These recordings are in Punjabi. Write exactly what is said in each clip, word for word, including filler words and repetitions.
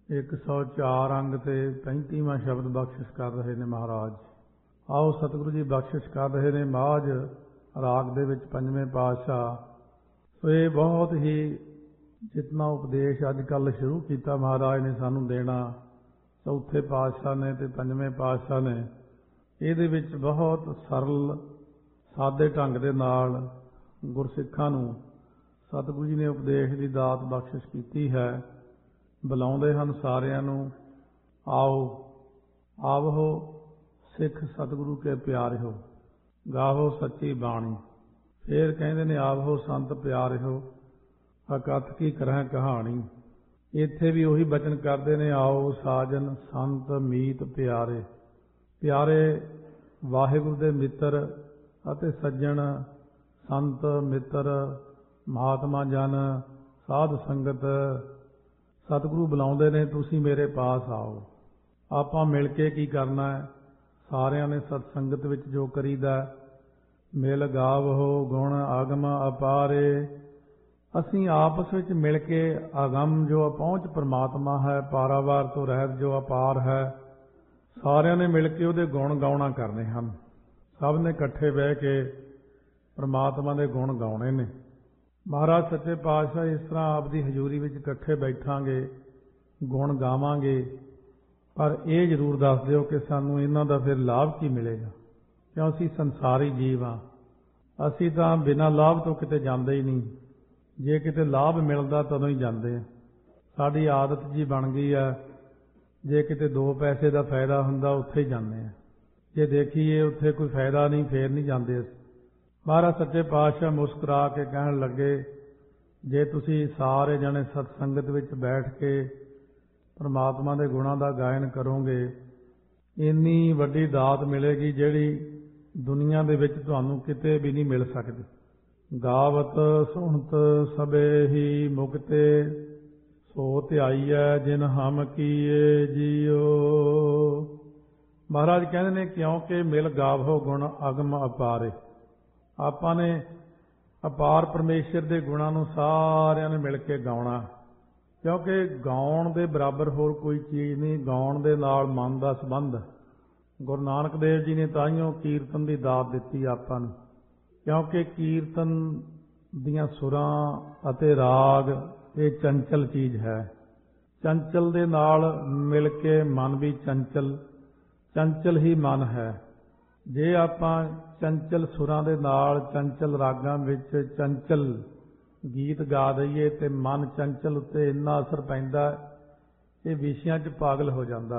एक सौ चार अंग ते पैंतीवां शब्द बख्शिश कर रहे ने महाराज। आओ सतगुरु जी बख्शिश कर रहे ने माਝ राग दे विच पंजवें पातशाह। सो ये बहुत ही जितना उपदेश अजकल शुरू किया महाराज ने सानू देना, चौथे पातशाह ने ते पंजवें पातशाह ने, ਇਹਦੇ ਵਿੱਚ बहुत सरल सादे ढंग ਦੇ ਨਾਲ ਗੁਰਸਿੱਖਾਂ ਨੂੰ ਸਤਿਗੁਰੂ ਜੀ ਨੇ ਉਪਦੇਸ਼ ਦੀ ਦਾਤ ਬਖਸ਼ਿਸ਼ ਕੀਤੀ ਹੈ। ਬੁਲਾਉਂਦੇ ਹਨ ਸਾਰਿਆਂ ਨੂੰ, ਆਓ ਆਵੋ ਸਿੱਖ ਸਤਿਗੁਰੂ ਕੇ ਪਿਆਰਿਓ, ਗਾਵੋ ਸੱਚੀ ਬਾਣੀ। ਫਿਰ ਕਹਿੰਦੇ ਨੇ ਆਵੋ ਸੰਤ ਪਿਆਰਿਓ, ਅਕਥ ਕੀ ਕਰਹਿ ਕਹਾਣੀ। ਇੱਥੇ ਵੀ ਉਹੀ ਬਚਨ ਕਰਦੇ ਨੇ, ਆਓ ਸਾਜਨ ਸੰਤ ਮੀਤ ਪਿਆਰੇ। ਪਿਆਰੇ ਵਾਹਿਗੁਰੂ ਦੇ ਮਿੱਤਰ ਅਤੇ ਸੱਜਣ ਸੰਤ ਮਿੱਤਰ ਮਹਾਤਮਾ ਜਨ ਸਾਧ ਸੰਗਤ ਸਤਿਗੁਰੂ ਬੁਲਾਉਂਦੇ ਨੇ, ਤੁਸੀਂ ਮੇਰੇ ਪਾਸ ਆਓ। ਆਪਾਂ ਮਿਲ ਕੇ ਕੀ ਕਰਨਾ ਹੈ? ਸਾਰਿਆਂ ਨੇ ਸਤਸੰਗਤ ਵਿੱਚ ਜੋ ਕਰੀਦਾ, ਮਿਲ ਗਾਵੋ ਗੁਣ ਆਗਮ ਅਪਾਰੇ। ਅਸੀਂ ਆਪਸ ਵਿੱਚ ਮਿਲ ਕੇ ਆਗਮ ਜੋ ਪਹੁੰਚ ਪਰਮਾਤਮਾ ਹੈ, ਪਾਰਾਵਾਰ ਤੋਂ ਰਹਿਤ ਜੋ ਅਪਾਰ ਹੈ, ਸਾਰਿਆਂ ਨੇ ਮਿਲ ਕੇ ਉਹਦੇ ਗੁਣ ਗਾਉਣਾ ਕਰਨੇ ਹਨ। ਸਭ ਨੇ ਇਕੱਠੇ ਬਹਿ ਕੇ ਪਰਮਾਤਮਾ ਦੇ ਗੁਣ ਗਾਉਣੇ ਨੇ। ਮਹਾਰਾਜ ਸੱਚੇ ਪਾਤਸ਼ਾਹ ਇਸ ਤਰ੍ਹਾਂ ਆਪਦੀ ਹਜ਼ੂਰੀ ਵਿੱਚ ਇਕੱਠੇ ਬੈਠਾਂਗੇ, ਗੁਣ ਗਾਵਾਂਗੇ, ਪਰ ਇਹ ਜ਼ਰੂਰ ਦੱਸ ਦਿਓ ਕਿ ਸਾਨੂੰ ਇਹਨਾਂ ਦਾ ਫਿਰ ਲਾਭ ਕੀ ਮਿਲੇਗਾ, ਕਿਉਂ ਅਸੀਂ ਸੰਸਾਰੀ ਜੀਵ ਹਾਂ। ਅਸੀਂ ਤਾਂ ਬਿਨਾਂ ਲਾਭ ਤੋਂ ਕਿਤੇ ਜਾਂਦੇ ਹੀ ਨਹੀਂ। ਜੇ ਕਿਤੇ ਲਾਭ ਮਿਲਦਾ ਤਦੋਂ ਹੀ ਜਾਂਦੇ ਆ। ਸਾਡੀ ਆਦਤ ਜੀ ਬਣ ਗਈ ਹੈ, ਜੇ ਕਿਤੇ ਦੋ ਪੈਸੇ ਦਾ ਫਾਇਦਾ ਹੁੰਦਾ ਉੱਥੇ ਹੀ ਜਾਂਦੇ ਆ। ਜੇ ਦੇਖੀਏ ਉੱਥੇ ਕੋਈ ਫਾਇਦਾ ਨਹੀਂ, ਫੇਰ ਨਹੀਂ ਜਾਂਦੇ ਅਸੀਂ। ਮਹਾਰਾਜ ਸੱਚੇ ਪਾਤਸ਼ਾਹ ਮੁਸਕਰਾ ਕੇ ਕਹਿਣ ਲੱਗੇ, ਜੇ ਤੁਸੀਂ ਸਾਰੇ ਜਣੇ ਸਤਸੰਗਤ ਵਿੱਚ ਬੈਠ ਕੇ ਪਰਮਾਤਮਾ ਦੇ ਗੁਣਾਂ ਦਾ ਗਾਇਨ ਕਰੋਗੇ, ਇੰਨੀ ਵੱਡੀ ਦਾਤ ਮਿਲੇਗੀ ਜਿਹੜੀ ਦੁਨੀਆ ਦੇ ਵਿੱਚ ਤੁਹਾਨੂੰ ਕਿਤੇ ਵੀ ਨਹੀਂ ਮਿਲ ਸਕਦੀ। ਗਾਵਤ ਸੁਣਤ ਸਭੇ ਹੀ ਮੁਕਤੇ, ਸੋ ਧਿਆਈਐ ਜਿਨ ਹਮ ਕੀਏ ਜੀਓ। ਮਹਾਰਾਜ ਕਹਿੰਦੇ ਨੇ ਕਿਉਂਕਿ ਮਿਲ ਗਾਵੋ ਗੁਣ ਅਗਮ ਅਪਾਰੇ। ਆਪਾਂ ਨੇ ਅਪਾਰ ਪਰਮੇਸ਼ਰ ਦੇ ਗੁਣਾਂ ਨੂੰ ਸਾਰਿਆਂ ਨੇ ਮਿਲ ਕੇ ਗਾਉਣਾ, ਕਿਉਂਕਿ ਗਾਉਣ ਦੇ ਬਰਾਬਰ ਹੋਰ ਕੋਈ ਚੀਜ਼ ਨਹੀਂ। ਗਾਉਣ ਦੇ ਨਾਲ ਮਨ ਦਾ ਸੰਬੰਧ। ਗੁਰੂ ਨਾਨਕ ਦੇਵ ਜੀ ਨੇ ਤਾਂਹੀਓ ਕੀਰਤਨ ਦੀ ਦਾਤ ਦਿੱਤੀ ਆਪਾਂ ਨੂੰ, ਕਿਉਂਕਿ ਕੀਰਤਨ ਦੀਆਂ ਸੁਰਾਂ ਅਤੇ ਰਾਗ ਇਹ ਚੰਚਲ ਚੀਜ਼ ਹੈ। ਚੰਚਲ ਦੇ ਨਾਲ ਮਿਲ ਕੇ ਮਨ ਵੀ ਚੰਚਲ, ਚੰਚਲ ਹੀ ਮਨ ਹੈ। ਜੇ ਆਪਾਂ ਚੰਚਲ ਸੁਰਾਂ ਦੇ ਨਾਲ ਚੰਚਲ ਰਾਗਾਂ ਵਿੱਚ ਚੰਚਲ ਗੀਤ ਗਾ ਦਈਏ ਤੇ ਮਨ ਚੰਚਲ ਉੱਤੇ ਇੰਨਾ ਅਸਰ ਪੈਂਦਾ, ਇਹ ਵਿਸ਼ਿਆਂ 'ਚ ਪਾਗਲ ਹੋ ਜਾਂਦਾ।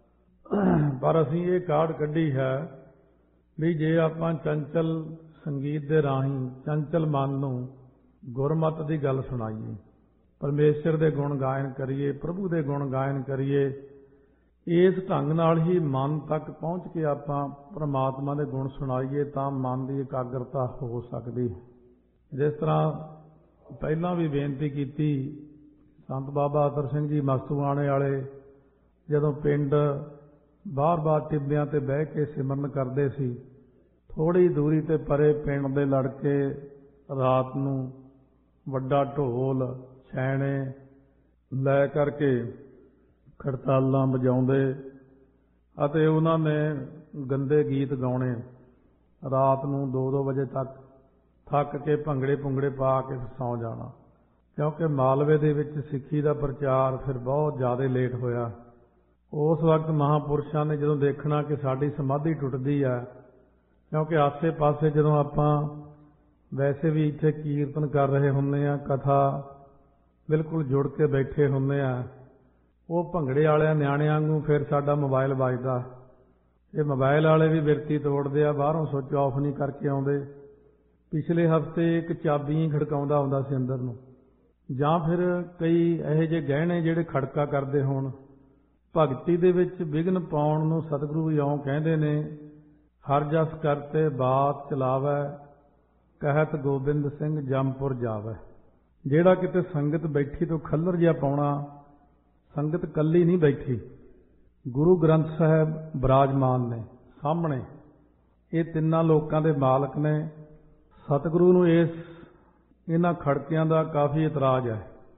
ਪਰ ਅਸੀਂ ਇਹ ਕਾਢ ਕੱਢੀ ਹੈ ਵੀ ਜੇ ਆਪਾਂ ਚੰਚਲ ਸੰਗੀਤ ਦੇ ਰਾਹੀਂ ਚੰਚਲ ਮਨ ਨੂੰ ਗੁਰਮਤ ਦੀ ਗੱਲ ਸੁਣਾਈਏ, ਪਰਮੇਸ਼ਰ ਦੇ ਗੁਣ ਗਾਇਨ ਕਰੀਏ, ਪ੍ਰਭੂ ਦੇ ਗੁਣ ਗਾਇਨ ਕਰੀਏ, ਇਸ ਢੰਗ ਨਾਲ ਹੀ ਮਨ ਤੱਕ ਪਹੁੰਚ ਕੇ ਆਪਾਂ ਪਰਮਾਤਮਾ ਦੇ ਗੁਣ ਸੁਣਾਈਏ ਤਾਂ ਮਨ ਦੀ ਇਕਾਗਰਤਾ ਹੋ ਸਕਦੀ। ਜਿਸ ਤਰ੍ਹਾਂ ਪਹਿਲਾਂ ਵੀ ਬੇਨਤੀ ਕੀਤੀ, ਸੰਤ ਬਾਬਾ ਅਤਰ ਸਿੰਘ ਜੀ ਮਸਤੂਆਣੇ ਵਾਲੇ ਜਦੋਂ ਪਿੰਡ ਬਾਰ-ਬਾਰ ਟਿੱਬਿਆਂ ਤੇ ਬਹਿ ਕੇ ਸਿਮਰਨ ਕਰਦੇ ਸੀ, ਥੋੜ੍ਹੀ ਦੂਰੀ ਤੇ ਪਰੇ ਪਿੰਡ ਦੇ ਲੜਕੇ ਰਾਤ ਨੂੰ ਵੱਡਾ ਢੋਲ ਛੈਣੇ ਲੈ ਕਰਕੇ ਖੜਤਾਲਾਂ ਵਜਾਉਂਦੇ ਅਤੇ ਉਹਨਾਂ ਨੇ ਗੰਦੇ ਗੀਤ ਗਾਉਣੇ। ਰਾਤ ਨੂੰ ਦੋ ਦੋ ਵਜੇ ਤੱਕ ਥੱਕ ਕੇ ਭੰਗੜੇ ਭੁੰਗੜੇ ਪਾ ਕੇ ਸੌਂ ਜਾਣਾ, ਕਿਉਂਕਿ ਮਾਲਵੇ ਦੇ ਵਿੱਚ ਸਿੱਖੀ ਦਾ ਪ੍ਰਚਾਰ ਫਿਰ ਬਹੁਤ ਜ਼ਿਆਦਾ ਲੇਟ ਹੋਇਆ। ਉਸ ਵਕਤ ਮਹਾਂਪੁਰਸ਼ਾਂ ਨੇ ਜਦੋਂ ਦੇਖਣਾ ਕਿ ਸਾਡੀ ਸਮਾਧੀ ਟੁੱਟਦੀ ਹੈ, ਕਿਉਂਕਿ ਆਸੇ ਪਾਸੇ ਜਦੋਂ ਆਪਾਂ ਵੈਸੇ ਵੀ ਇੱਥੇ ਕੀਰਤਨ ਕਰ ਰਹੇ ਹੁੰਦੇ ਹਾਂ, ਕਥਾ ਬਿਲਕੁਲ ਜੁੜ ਕੇ ਬੈਠੇ ਹੁੰਦੇ ਹਾਂ, ਉਹ ਭੰਗੜੇ ਵਾਲਿਆਂ ਨਿਆਣਿਆਂ ਵਾਂਗੂ ਫਿਰ ਸਾਡਾ ਮੋਬਾਈਲ ਵੱਜਦਾ। ਇਹ ਮੋਬਾਈਲ ਵਾਲੇ ਵੀ ਬਿਰਤੀ ਤੋੜਦੇ ਆ, ਬਾਹਰੋਂ ਸੁੱਚ ਆਫ ਨਹੀਂ ਕਰਕੇ ਆਉਂਦੇ। ਪਿਛਲੇ ਹਫ਼ਤੇ ਇੱਕ ਚਾਬੀ ਖੜਕਾਉਂਦਾ ਆਉਂਦਾ ਸੀ ਅੰਦਰ ਨੂੰ, ਜਾਂ ਫਿਰ ਕਈ ਇਹੋ ਜਿਹੇ ਗਹਿਣੇ ਜਿਹੜੇ ਖੜਕਾ ਕਰਦੇ ਹੋਣ। ਭਗਤੀ ਦੇ ਵਿੱਚ ਵਿਘਨ ਪਾਉਣ ਨੂੰ ਸਤਿਗੁਰੂ ਇਉਂ ਕਹਿੰਦੇ ਨੇ, ਹਰ ਜਸ ਕਰਤੇ ਬਾਤ ਚਲਾਵੈ, ਕਹਿਤ ਗੋਬਿੰਦ ਸਿੰਘ ਜੰਮਪੁਰ ਜਾਵੈ। ਜਿਹੜਾ ਕਿਤੇ ਸੰਗਤ ਬੈਠੀ ਤੋਂ ਖੱਲਰ ਜਿਹਾ ਪਾਉਣਾ, ਸੰਗਤ ਕੱਲੀ ਨਹੀਂ ਬੈਠੀ, ਗੁਰੂ ਗ੍ਰੰਥ ਸਾਹਿਬ ਬਿਰਾਜਮਾਨ ਨੇ ਸਾਹਮਣੇ। ਇਹ ਤਿੰਨਾਂ ਲੋਕਾਂ ਦੇ ਮਾਲਕ ਨੇ। ਸਤਿਗੁਰੂ ਨੂੰ ਇਸ ਇਹਨਾਂ ਖੜਕਿਆਂ ਦਾ ਕਾਫੀ ਇਤਰਾਜ਼ ਹੈ।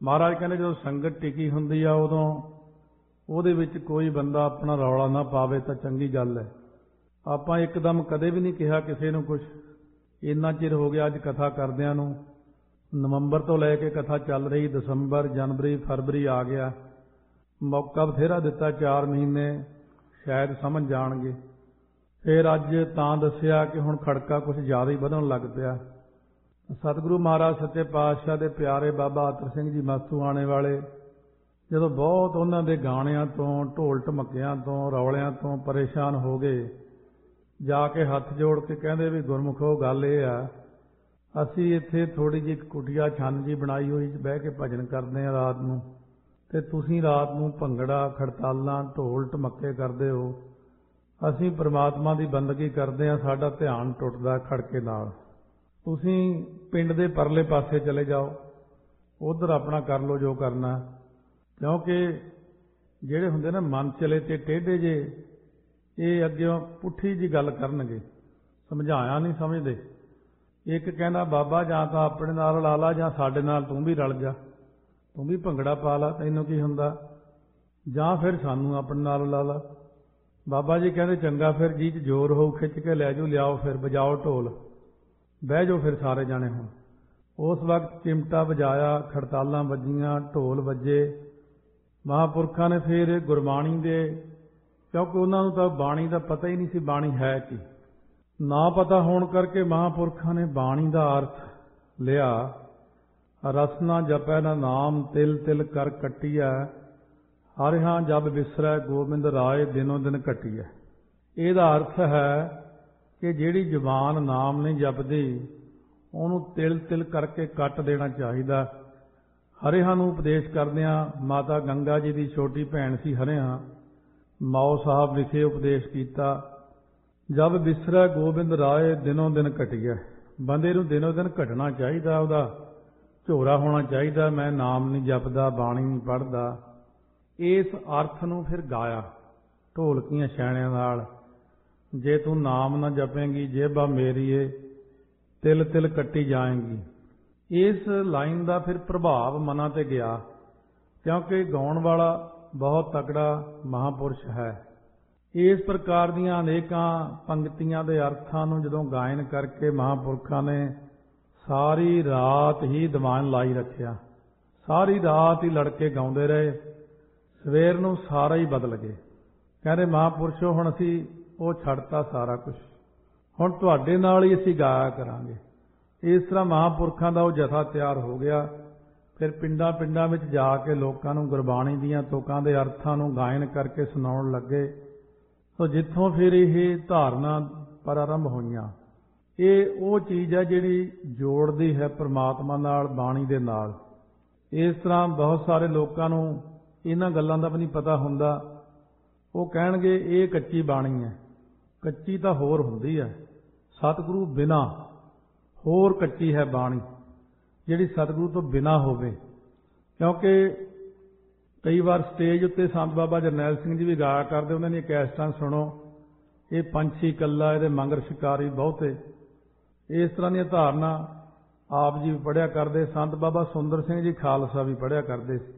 ਮਹਾਰਾਜ ਕਹਿੰਦੇ ਜਦੋਂ ਸੰਗਤ ਟਿਕੀ ਹੁੰਦੀ ਆ ਉਦੋਂ ਉਹਦੇ ਵਿੱਚ ਕੋਈ ਬੰਦਾ ਆਪਣਾ ਰੌਲਾ ਨਾ ਪਾਵੇ ਤਾਂ ਚੰਗੀ ਗੱਲ ਹੈ। ਆਪਾਂ ਇੱਕਦਮ ਕਦੇ ਵੀ ਨਹੀਂ ਕਿਹਾ ਕਿਸੇ ਨੂੰ ਕੁਝ। ਇੰਨਾ ਚਿਰ ਹੋ ਗਿਆ ਅੱਜ ਕਥਾ ਕਰਦਿਆਂ ਨੂੰ, ਨਵੰਬਰ ਤੋਂ ਲੈ ਕੇ ਕਥਾ ਚੱਲ ਰਹੀ, ਦਸੰਬਰ, ਜਨਵਰੀ, ਫਰਵਰੀ ਆ ਗਿਆ, ਮੌਕਾ ਬਥੇਰਾ ਦਿੱਤਾ, ਚਾਰ ਮਹੀਨੇ ਸ਼ਾਇਦ ਸਮਝ ਜਾਣਗੇ। ਫਿਰ ਅੱਜ ਤਾਂ ਦੱਸਿਆ ਕਿ ਹੁਣ ਖੜਕਾ ਕੁਝ ਜ਼ਿਆਦਾ ਹੀ ਵਧਣ ਲੱਗ ਪਿਆ। ਸਤਿਗੁਰੂ ਮਹਾਰਾਜ ਸੱਚੇ ਪਾਤਸ਼ਾਹ ਦੇ ਪਿਆਰੇ ਬਾਬਾ ਅਤਰ ਸਿੰਘ ਜੀ ਮਾਸੂਆਣੇ ਵਾਲੇ ਜਦੋਂ ਬਹੁਤ ਉਹਨਾਂ ਦੇ ਗਾਣਿਆਂ ਤੋਂ, ਢੋਲ ਢਮੱਕਿਆਂ ਤੋਂ, ਰੌਲਿਆਂ ਤੋਂ ਪਰੇਸ਼ਾਨ ਹੋ ਗਏ, ਜਾ ਕੇ ਹੱਥ ਜੋੜ ਕੇ ਕਹਿੰਦੇ ਵੀ ਗੁਰਮੁਖੋ ਗੱਲ ਇਹ ਆ, ਅਸੀਂ ਇੱਥੇ ਥੋੜੀ ਜਿਹੀ ਕੁਟੀਆ ਛੰਨ ਜੀ ਬਣਾਈ ਹੋਈ ਬਹਿ ਕੇ ਭਜਨ ਕਰਦੇ ਆ ਰਾਤ ਨੂੰ, ਤੇ ਤੁਸੀਂ ਰਾਤ ਨੂੰ ਭੰਗੜਾ, ਖੜਤਾਲਾਂ, ਢੋਲ ਢਮੱਕੇ ਕਰਦੇ ਹੋ। ਅਸੀਂ ਪ੍ਰਮਾਤਮਾ ਦੀ ਬੰਦਗੀ ਕਰਦੇ ਆ, ਸਾਡਾ ਧਿਆਨ ਟੁੱਟਦਾ ਖੜਕੇ ਨਾਲ। ਤੁਸੀਂ ਪਿੰਡ ਦੇ ਪਰਲੇ ਪਾਸੇ ਚਲੇ ਜਾਓ, ਉਧਰ ਆਪਣਾ ਕਰ ਲਓ ਜੋ ਕਰਨਾ। ਕਿਉਂਕਿ ਜਿਹੜੇ ਹੁੰਦੇ ਨਾ ਮਨ ਚਲੇ ਤੇ ਟੇਢੇ ਜੇ, ਇਹ ਅੱਗੇ ਪੁੱਠੀ ਜੀ ਗੱਲ ਕਰਨਗੇ, ਸਮਝਾਇਆ ਨਹੀਂ ਸਮਝਦੇ। ਇੱਕ ਕਹਿੰਦਾ ਬਾਬਾ ਜਾਂ ਤਾਂ ਆਪਣੇ ਨਾਲ ਲਾ ਲਾ ਜਾਂ ਸਾਡੇ ਨਾਲ ਤੂੰ ਵੀ ਰਲ ਜਾ, ਤੂੰ ਵੀ ਭੰਗੜਾ ਪਾ ਲਾ, ਤੈਨੂੰ ਕੀ ਹੁੰਦਾ, ਜਾਂ ਫਿਰ ਸਾਨੂੰ ਆਪਣੇ ਨਾਲ ਲਾ ਲਾ। ਬਾਬਾ ਜੀ ਕਹਿੰਦੇ ਚੰਗਾ, ਫਿਰ ਜੀ 'ਚ ਜ਼ੋਰ ਹੋਊ, ਖਿੱਚ ਕੇ ਲੈ ਜਾਓ, ਲਿਆਓ, ਫਿਰ ਵਜਾਓ ਢੋਲ, ਬਹਿ ਜਾਓ ਫਿਰ ਸਾਰੇ ਜਾਣੇ। ਹੁਣ ਉਸ ਵਕਤ ਚਿਮਟਾ ਵਜਾਇਆ, ਖੜਤਾਲਾਂ ਵੱਜੀਆਂ, ਢੋਲ ਵੱਜੇ। ਮਹਾਂਪੁਰਖਾਂ ਨੇ ਫਿਰ ਗੁਰਬਾਣੀ ਦੇ, ਕਿਉਂਕਿ ਉਹਨਾਂ ਨੂੰ ਤਾਂ ਬਾਣੀ ਦਾ ਪਤਾ ਹੀ ਨਹੀਂ ਸੀ ਬਾਣੀ ਹੈ ਕੀ, ਨਾ ਪਤਾ ਹੋਣ ਕਰਕੇ ਮਹਾਂਪੁਰਖਾਂ ਨੇ ਬਾਣੀ ਦਾ ਅਰਥ ਲਿਆ। ਰਸਨਾ ਜਪੈ ਨਾ ਨਾਮ, ਤਿਲ ਤਿਲ ਕਰ ਕੱਟੀਐ, ਹਰਿ ਜਬ ਵਿਸਰੈ ਗੋਬਿੰਦ ਰਾਏ, ਦਿਨੋ ਦਿਨ ਘਟੀਐ। ਇਹਦਾ ਅਰਥ ਹੈ ਕਿ ਜਿਹੜੀ ਜ਼ੁਬਾਨ ਨਾਮ ਨਹੀਂ ਜਪਦੀ, ਉਹਨੂੰ ਤਿਲ ਤਿਲ ਕਰਕੇ ਕੱਟ ਦੇਣਾ ਚਾਹੀਦਾ। ਹਰਿਆਂ ਨੂੰ ਉਪਦੇਸ਼ ਕਰਦਿਆਂ ਮਾਤਾ ਗੰਗਾ ਜੀ ਦੀ ਛੋਟੀ ਭੈਣ ਸੀ ਹਰਿਆਂ, ਮਾਓ ਸਾਹਿਬ ਵਿਖੇ ਉਪਦੇਸ਼ ਕੀਤਾ, ਜਬ ਵਿਸਰੈ ਗੋਬਿੰਦ ਰਾਏ, ਦਿਨੋਂ ਦਿਨ ਘਟੀਐ। ਬੰਦੇ ਨੂੰ ਦਿਨੋਂ ਦਿਨ ਘਟਣਾ ਚਾਹੀਦਾ, ਉਹਦਾ ਝੋਰਾ ਹੋਣਾ ਚਾਹੀਦਾ, ਮੈਂ ਨਾਮ ਨਹੀਂ ਜਪਦਾ, ਬਾਣੀ ਨਹੀਂ ਪੜ੍ਹਦਾ। ਇਸ ਅਰਥ ਨੂੰ ਫਿਰ ਗਾਇਆ ਢੋਲਕੀਆਂ ਛੈਣਿਆਂ ਨਾਲ, ਜੇ ਤੂੰ ਨਾਮ ਨਾ ਜਪੇਂਗੀ ਜੇਬਾ ਮੇਰੀਏ, ਤਿਲ ਤਿਲ ਕੱਟੀ ਜਾਏਂਗੀ। ਇਸ ਲਾਈਨ ਦਾ ਫਿਰ ਪ੍ਰਭਾਵ ਮਨਾਂ ਤੇ ਗਿਆ, ਕਿਉਂਕਿ ਗਾਉਣ ਵਾਲਾ ਬਹੁਤ ਤਕੜਾ ਮਹਾਂਪੁਰਸ਼ ਹੈ। ਇਸ ਪ੍ਰਕਾਰ ਦੀਆਂ ਅਨੇਕਾਂ ਪੰਕਤੀਆਂ ਦੇ ਅਰਥਾਂ ਨੂੰ ਜਦੋਂ ਗਾਇਨ ਕਰਕੇ ਮਹਾਂਪੁਰਖਾਂ ਨੇ ਸਾਰੀ ਰਾਤ ਹੀ ਦੀਵਾਨ ਲਾਈ ਰੱਖਿਆ, ਸਾਰੀ ਰਾਤ ਹੀ ਲੜਕੇ ਗਾਉਂਦੇ ਰਹੇ। ਸਵੇਰ ਨੂੰ ਸਾਰਾ ਹੀ ਬਦਲ ਗਏ। ਕਹਿੰਦੇ ਮਹਾਂਪੁਰਸ਼ੋ ਹੁਣ ਅਸੀਂ ਉਹ ਛੱਡਤਾ ਸਾਰਾ ਕੁਝ, ਹੁਣ ਤੁਹਾਡੇ ਨਾਲ ਹੀ ਅਸੀਂ ਗਾਇਆ ਕਰਾਂਗੇ। ਇਸ ਤਰ੍ਹਾਂ ਮਹਾਂਪੁਰਖਾਂ ਦਾ ਉਹ ਜਥਾ ਤਿਆਰ ਹੋ ਗਿਆ। ਫਿਰ ਪਿੰਡਾਂ ਪਿੰਡਾਂ ਵਿੱਚ ਜਾ ਕੇ ਲੋਕਾਂ ਨੂੰ ਗੁਰਬਾਣੀ ਦੀਆਂ ਤੁਕਾਂ ਦੇ ਅਰਥਾਂ ਨੂੰ ਗਾਇਨ ਕਰਕੇ ਸੁਣਾਉਣ ਲੱਗੇ। ਸੋ ਜਿੱਥੋਂ ਫਿਰ ਇਹ ਧਾਰਨਾ ਪ੍ਰਾਰੰਭ ਹੋਈਆਂ। ਇਹ ਉਹ ਚੀਜ਼ ਹੈ ਜਿਹੜੀ ਜੋੜਦੀ ਹੈ ਪ੍ਰਮਾਤਮਾ ਨਾਲ, ਬਾਣੀ ਦੇ ਨਾਲ। ਇਸ ਤਰ੍ਹਾਂ ਬਹੁਤ ਸਾਰੇ ਲੋਕਾਂ ਨੂੰ ਇਹਨਾਂ ਗੱਲਾਂ ਦਾ ਵੀ ਨਹੀਂ ਪਤਾ ਹੁੰਦਾ। ਉਹ ਕਹਿਣਗੇ ਇਹ ਕੱਚੀ ਬਾਣੀ ਹੈ। ਕੱਚੀ ਤਾਂ ਹੋਰ ਹੁੰਦੀ ਹੈ, ਸਤਿਗੁਰੂ ਬਿਨਾ ਹੋਰ ਕੱਚੀ ਹੈ ਬਾਣੀ, ਜਿਹੜੀ ਸਤਿਗੁਰੂ ਤੋਂ ਬਿਨਾ ਹੋਵੇ। ਕਿਉਂਕਿ ਕਈ ਵਾਰ ਸਟੇਜ ਉੱਤੇ ਸੰਤ ਬਾਬਾ ਜਰਨੈਲ ਸਿੰਘ ਜੀ ਵੀ ਗਾਇਆ ਕਰਦੇ, ਉਹਨਾਂ ਦੀਆਂ ਕੈਸਟਾਂ ਸੁਣੋ, ਇਹ ਪੰਛੀ ਇਕੱਲਾ, ਇਹਦੇ ਮੰਗਰ ਸ਼ਿਕਾਰੀ ਬਹੁਤੇ। ਇਸ ਤਰ੍ਹਾਂ ਦੀਆਂ ਧਾਰਨਾ ਆਪ ਜੀ ਵੀ ਪੜ੍ਹਿਆ ਕਰਦੇ, ਸੰਤ ਬਾਬਾ ਸੁੰਦਰ ਸਿੰਘ ਜੀ ਖਾਲਸਾ ਵੀ ਪੜ੍ਹਿਆ ਕਰਦੇ ਸੀ।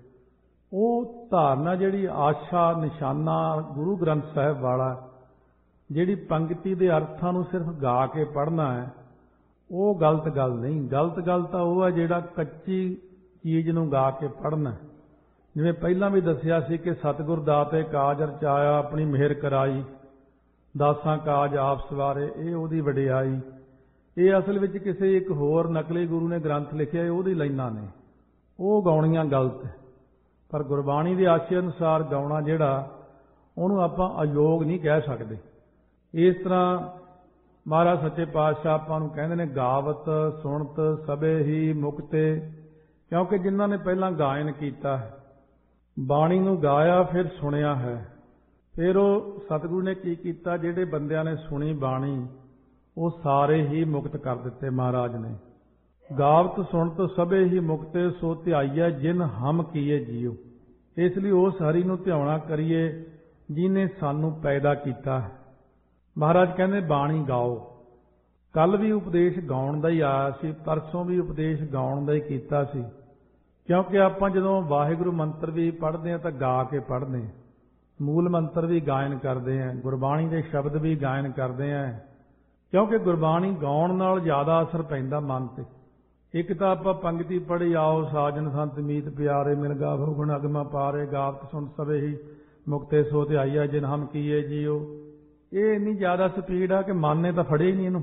ਉਹ ਧਾਰਨਾ ਜਿਹੜੀ ਆਸ਼ਾ ਨਿਸ਼ਾਨਾ ਗੁਰੂ ਗ੍ਰੰਥ ਸਾਹਿਬ ਵਾਲਾ, ਜਿਹੜੀ ਪੰਕਤੀ ਦੇ ਅਰਥਾਂ ਨੂੰ ਸਿਰਫ ਗਾ ਕੇ ਪੜ੍ਹਨਾ ਹੈ, ਉਹ ਗਲਤ ਗੱਲ ਨਹੀਂ। ਗਲਤ ਗੱਲ ਤਾਂ ਉਹ ਹੈ ਜਿਹੜਾ ਕੱਚੀ ਚੀਜ਼ ਨੂੰ ਗਾ ਕੇ ਪੜ੍ਹਨਾ। ਜਿਵੇਂ ਪਹਿਲਾਂ ਵੀ ਦੱਸਿਆ ਸੀ ਕਿ ਸਤਿਗੁਰ ਦਾਤੇ ਕਾਜ ਰਚਾਇਆ, ਆਪਣੀ ਮਿਹਰ ਕਰਾਈ, ਦਾਸਾਂ ਕਾਜ ਆਪ ਸਵਾਰੇ, ਇਹ ਉਹਦੀ ਵਡਿਆਈ। ਇਹ ਅਸਲ ਵਿੱਚ ਕਿਸੇ ਇੱਕ ਹੋਰ ਨਕਲੀ ਗੁਰੂ ਨੇ ਗ੍ਰੰਥ ਲਿਖਿਆ, ਉਹਦੀ ਲਾਈਨਾਂ ਨੇ, ਉਹ ਗਾਉਣੀਆਂ ਗਲਤ ਹੈ। ਪਰ ਗੁਰਬਾਣੀ ਦੇ ਆਸ਼ੇ ਅਨੁਸਾਰ ਗਾਉਣਾ ਜਿਹੜਾ, ਉਹਨੂੰ ਆਪਾਂ ਅਯੋਗ ਨਹੀਂ ਕਹਿ ਸਕਦੇ। ਇਸ ਤਰ੍ਹਾਂ ਮਹਾਰਾਜ ਸੱਚੇ ਪਾਤਸ਼ਾਹ ਆਪਾਂ ਨੂੰ ਕਹਿੰਦੇ ਨੇ, ਗਾਵਤ ਸੁਣਤ ਸਭੇ ਹੀ ਮੁਕਤੇ। ਕਿਉਂਕਿ ਜਿਨ੍ਹਾਂ ਨੇ ਪਹਿਲਾਂ ਗਾਇਨ ਕੀਤਾ ਹੈ, ਬਾਣੀ ਨੂੰ ਗਾਇਆ, ਫਿਰ ਸੁਣਿਆ ਹੈ, ਫਿਰ ਉਹ ਸਤਿਗੁਰੂ ਨੇ ਕੀ ਕੀਤਾ, ਜਿਹੜੇ ਬੰਦਿਆਂ ਨੇ ਸੁਣੀ ਬਾਣੀ, ਉਹ ਸਾਰੇ ਹੀ ਮੁਕਤ ਕਰ ਦਿੱਤੇ ਮਹਾਰਾਜ ਨੇ। ਗਾਵਤ ਸੁਣਤ ਸਭੇ ਹੀ ਮੁਕਤੇ, ਸੋ ਧਿਆਈਐ ਜਿਨ ਹਮ ਕੀਏ ਜੀਉ। ਇਸ ਲਈ ਉਸ ਹਰੀ ਨੂੰ ਧਿਆਉਣਾ ਕਰੀਏ ਜਿਹਨੇ ਸਾਨੂੰ ਪੈਦਾ ਕੀਤਾ ਹੈ। ਮਹਾਰਾਜ ਕਹਿੰਦੇ ਬਾਣੀ ਗਾਓ। ਕੱਲ ਵੀ ਉਪਦੇਸ਼ ਗਾਉਣ ਦਾ ਹੀ ਆਇਆ ਸੀ, ਪਰਸੋਂ ਵੀ ਉਪਦੇਸ਼ ਗਾਉਣ ਦਾ ਹੀ ਕੀਤਾ ਸੀ। ਕਿਉਂਕਿ ਆਪਾਂ ਜਦੋਂ ਵਾਹਿਗੁਰੂ ਮੰਤਰ ਵੀ ਪੜ੍ਹਦੇ ਹਾਂ ਤਾਂ ਗਾ ਕੇ ਪੜ੍ਹਦੇ ਹਾਂ, ਮੂਲ ਮੰਤਰ ਵੀ ਗਾਇਨ ਕਰਦੇ ਹਾਂ, ਗੁਰਬਾਣੀ ਦੇ ਸ਼ਬਦ ਵੀ ਗਾਇਨ ਕਰਦੇ ਹਾਂ, ਕਿਉਂਕਿ ਗੁਰਬਾਣੀ ਗਾਉਣ ਨਾਲ ਜ਼ਿਆਦਾ ਅਸਰ ਪੈਂਦਾ ਮਨ ਤੇ। ਇੱਕ ਤਾਂ ਆਪਾਂ ਪੰਗਤੀ ਪੜ੍ਹੀ, ਆਓ ਸਾਜਨ ਸੰਤ ਮੀਤ ਪਿਆਰੇ, ਮਿਲ ਗਾਵੋ ਗੁਣ ਅਗਮਾ ਪਾਰੇ, ਗਾਵਤ ਸੁਣ ਸਵੇ ਹੀ ਮੁਕਤੇ ਸੋ ਧਿਆਈਆ ਜਿਨ ਹਮ ਕੀਏ ਜੀਓ। ਇਹ ਇੰਨੀ ਜ਼ਿਆਦਾ ਸਪੀਡ ਆ ਕਿ ਮਨ ਨੇ ਤਾਂ ਫੜਿਆ ਹੀ ਨਹੀਂ ਇਹਨੂੰ,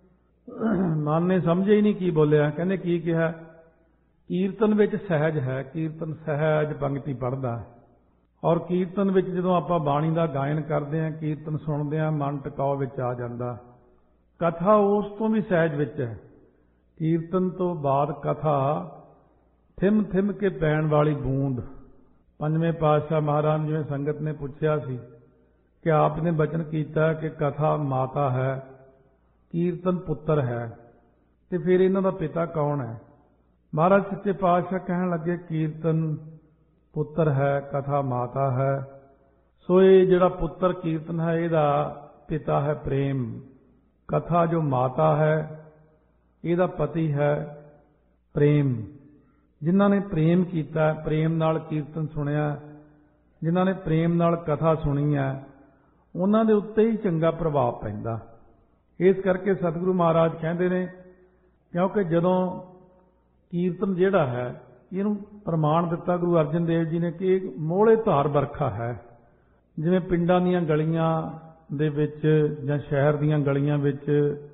ਮਨ ਨੇ ਸਮਝਿਆ ਹੀ ਨਹੀਂ ਕੀ ਬੋਲਿਆ। ਕਹਿੰਦੇ ਕੀ ਕਿਹਾ? ਕੀਰਤਨ ਵਿੱਚ ਸਹਿਜ ਹੈ, ਕੀਰਤਨ ਸਹਿਜ ਪੰਗਤੀ ਪੜ੍ਹਦਾ। ਔਰ ਕੀਰਤਨ ਵਿੱਚ ਜਦੋਂ ਆਪਾਂ ਬਾਣੀ ਦਾ ਗਾਇਨ ਕਰਦੇ ਹਾਂ, ਕੀਰਤਨ ਸੁਣਦੇ ਹਾਂ, ਮਨ ਟਿਕਾਓ ਵਿੱਚ ਆ ਜਾਂਦਾ। ਕਥਾ ਉਸ ਤੋਂ ਵੀ ਸਹਿਜ ਵਿੱਚ ਹੈ। ਕੀਰਤਨ ਤੋਂ ਬਾਅਦ ਕਥਾ ਥਿਮ ਥਿਮ ਕੇ ਪੈਣ ਵਾਲੀ ਬੂੰਦ। ਪੰਜਵੇਂ ਪਾਤਸ਼ਾਹ ਮਹਾਰਾਜ ਜਿਵੇਂ ਸੰਗਤ ਨੇ ਪੁੱਛਿਆ ਸੀ ਕਿ ਆਪ ਨੇ ਬਚਨ ਕੀਤਾ ਕਿ ਕਥਾ ਮਾਤਾ ਹੈ, ਕੀਰਤਨ ਪੁੱਤਰ ਹੈ, ਤੇ ਫਿਰ ਇਹਨਾਂ ਦਾ ਪਿਤਾ ਕੌਣ ਹੈ? ਮਹਾਰਾਜ ਸੱਚੇ ਪਾਤਸ਼ਾਹ ਕਹਿਣ ਲੱਗੇ ਕੀਰਤਨ ਪੁੱਤਰ ਹੈ, ਕਥਾ ਮਾਤਾ ਹੈ। ਸੋ ਇਹ ਜਿਹੜਾ ਪੁੱਤਰ ਕੀਰਤਨ ਹੈ ਇਹਦਾ ਪਿਤਾ ਹੈ ਪ੍ਰੇਮ, ਕਥਾ ਜੋ ਮਾਤਾ ਹੈ ਇਹਦਾ ਪਤੀ ਹੈ ਪ੍ਰੇਮ। ਜਿਨ੍ਹਾਂ ਨੇ ਪ੍ਰੇਮ ਕੀਤਾ, ਪ੍ਰੇਮ ਨਾਲ ਕੀਰਤਨ ਸੁਣਿਆ, ਜਿਨ੍ਹਾਂ ਨੇ ਪ੍ਰੇਮ ਨਾਲ ਕਥਾ ਸੁਣੀ ਹੈ, ਉਹਨਾਂ ਦੇ ਉੱਤੇ ਹੀ ਚੰਗਾ ਪ੍ਰਭਾਵ ਪੈਂਦਾ। ਇਸ ਕਰਕੇ ਸਤਿਗੁਰੂ ਮਹਾਰਾਜ ਕਹਿੰਦੇ ਨੇ, ਕਿਉਂਕਿ ਜਦੋਂ ਕੀਰਤਨ ਜਿਹੜਾ ਹੈ ਇਹਨੂੰ ਪ੍ਰਮਾਣ ਦਿੱਤਾ ਗੁਰੂ ਅਰਜਨ ਦੇਵ ਜੀ ਨੇ ਕਿ ਇਹ ਮੋਹਲੇ ਧਾਰ ਵਰਖਾ ਹੈ। ਜਿਵੇਂ ਪਿੰਡਾਂ ਦੀਆਂ ਗਲੀਆਂ ਦੇ ਵਿੱਚ ਜਾਂ ਸ਼ਹਿਰ ਦੀਆਂ ਗਲੀਆਂ ਵਿੱਚ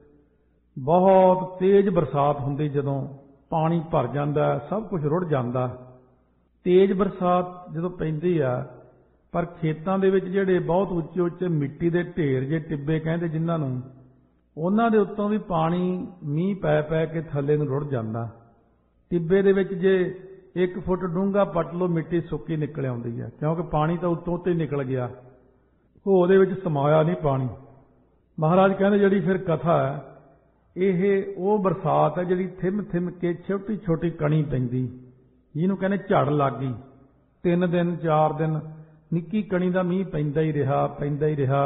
ਬਹੁਤ ਤੇਜ਼ ਬਰਸਾਤ ਹੁੰਦੀ, ਜਦੋਂ ਪਾਣੀ ਭਰ ਜਾਂਦਾ, ਸਭ ਕੁਝ ਰੁੜ ਜਾਂਦਾ। ਤੇਜ਼ ਬਰਸਾਤ ਜਦੋਂ ਪੈਂਦੀ ਆ, ਪਰ ਖੇਤਾਂ ਦੇ ਵਿੱਚ ਜਿਹੜੇ ਬਹੁਤ ਉੱਚੇ ਉੱਚੇ ਮਿੱਟੀ ਦੇ ਢੇਰ ਜੇ ਟਿੱਬੇ ਕਹਿੰਦੇ ਜਿਨ੍ਹਾਂ ਨੂੰ, ਉਹਨਾਂ ਦੇ ਉੱਤੋਂ ਵੀ ਪਾਣੀ ਮੀਂਹ ਪੈ ਪੈ ਕੇ ਥੱਲੇ ਨੂੰ ਰੁੜ ਜਾਂਦਾ। ਟਿੱਬੇ ਦੇ ਵਿੱਚ ਜੇ ਇੱਕ ਫੁੱਟ ਡੂੰਘਾ ਪੱਟ ਲਓ, ਮਿੱਟੀ ਸੁੱਕੀ ਨਿਕਲ ਆਉਂਦੀ ਹੈ, ਕਿਉਂਕਿ ਪਾਣੀ ਤਾਂ ਉੱਤੋਂ ਉੱਤੇ ਨਿਕਲ ਗਿਆ, ਉਹ ਉਹਦੇ ਵਿੱਚ ਸਮਾਇਆ ਨਹੀਂ ਪਾਣੀ। ਮਹਾਰਾਜ ਕਹਿੰਦੇ ਜਿਹੜੀ ਫਿਰ ਕਥਾ ਹੈ ਇਹ ਉਹ ਬਰਸਾਤ ਹੈ ਜਿਹੜੀ ਥਿਮ ਥਿਮ ਕੇ ਛੋਟੀ ਛੋਟੀ ਕਣੀ ਪੈਂਦੀ, ਜਿਹਨੂੰ ਕਹਿੰਦੇ ਝੜ ਲੱਗ ਗਈ। ਤਿੰਨ ਦਿਨ ਚਾਰ ਦਿਨ ਨਿੱਕੀ ਕਣੀ ਦਾ ਮੀਂਹ ਪੈਂਦਾ ਹੀ ਰਿਹਾ ਪੈਂਦਾ ਹੀ ਰਿਹਾ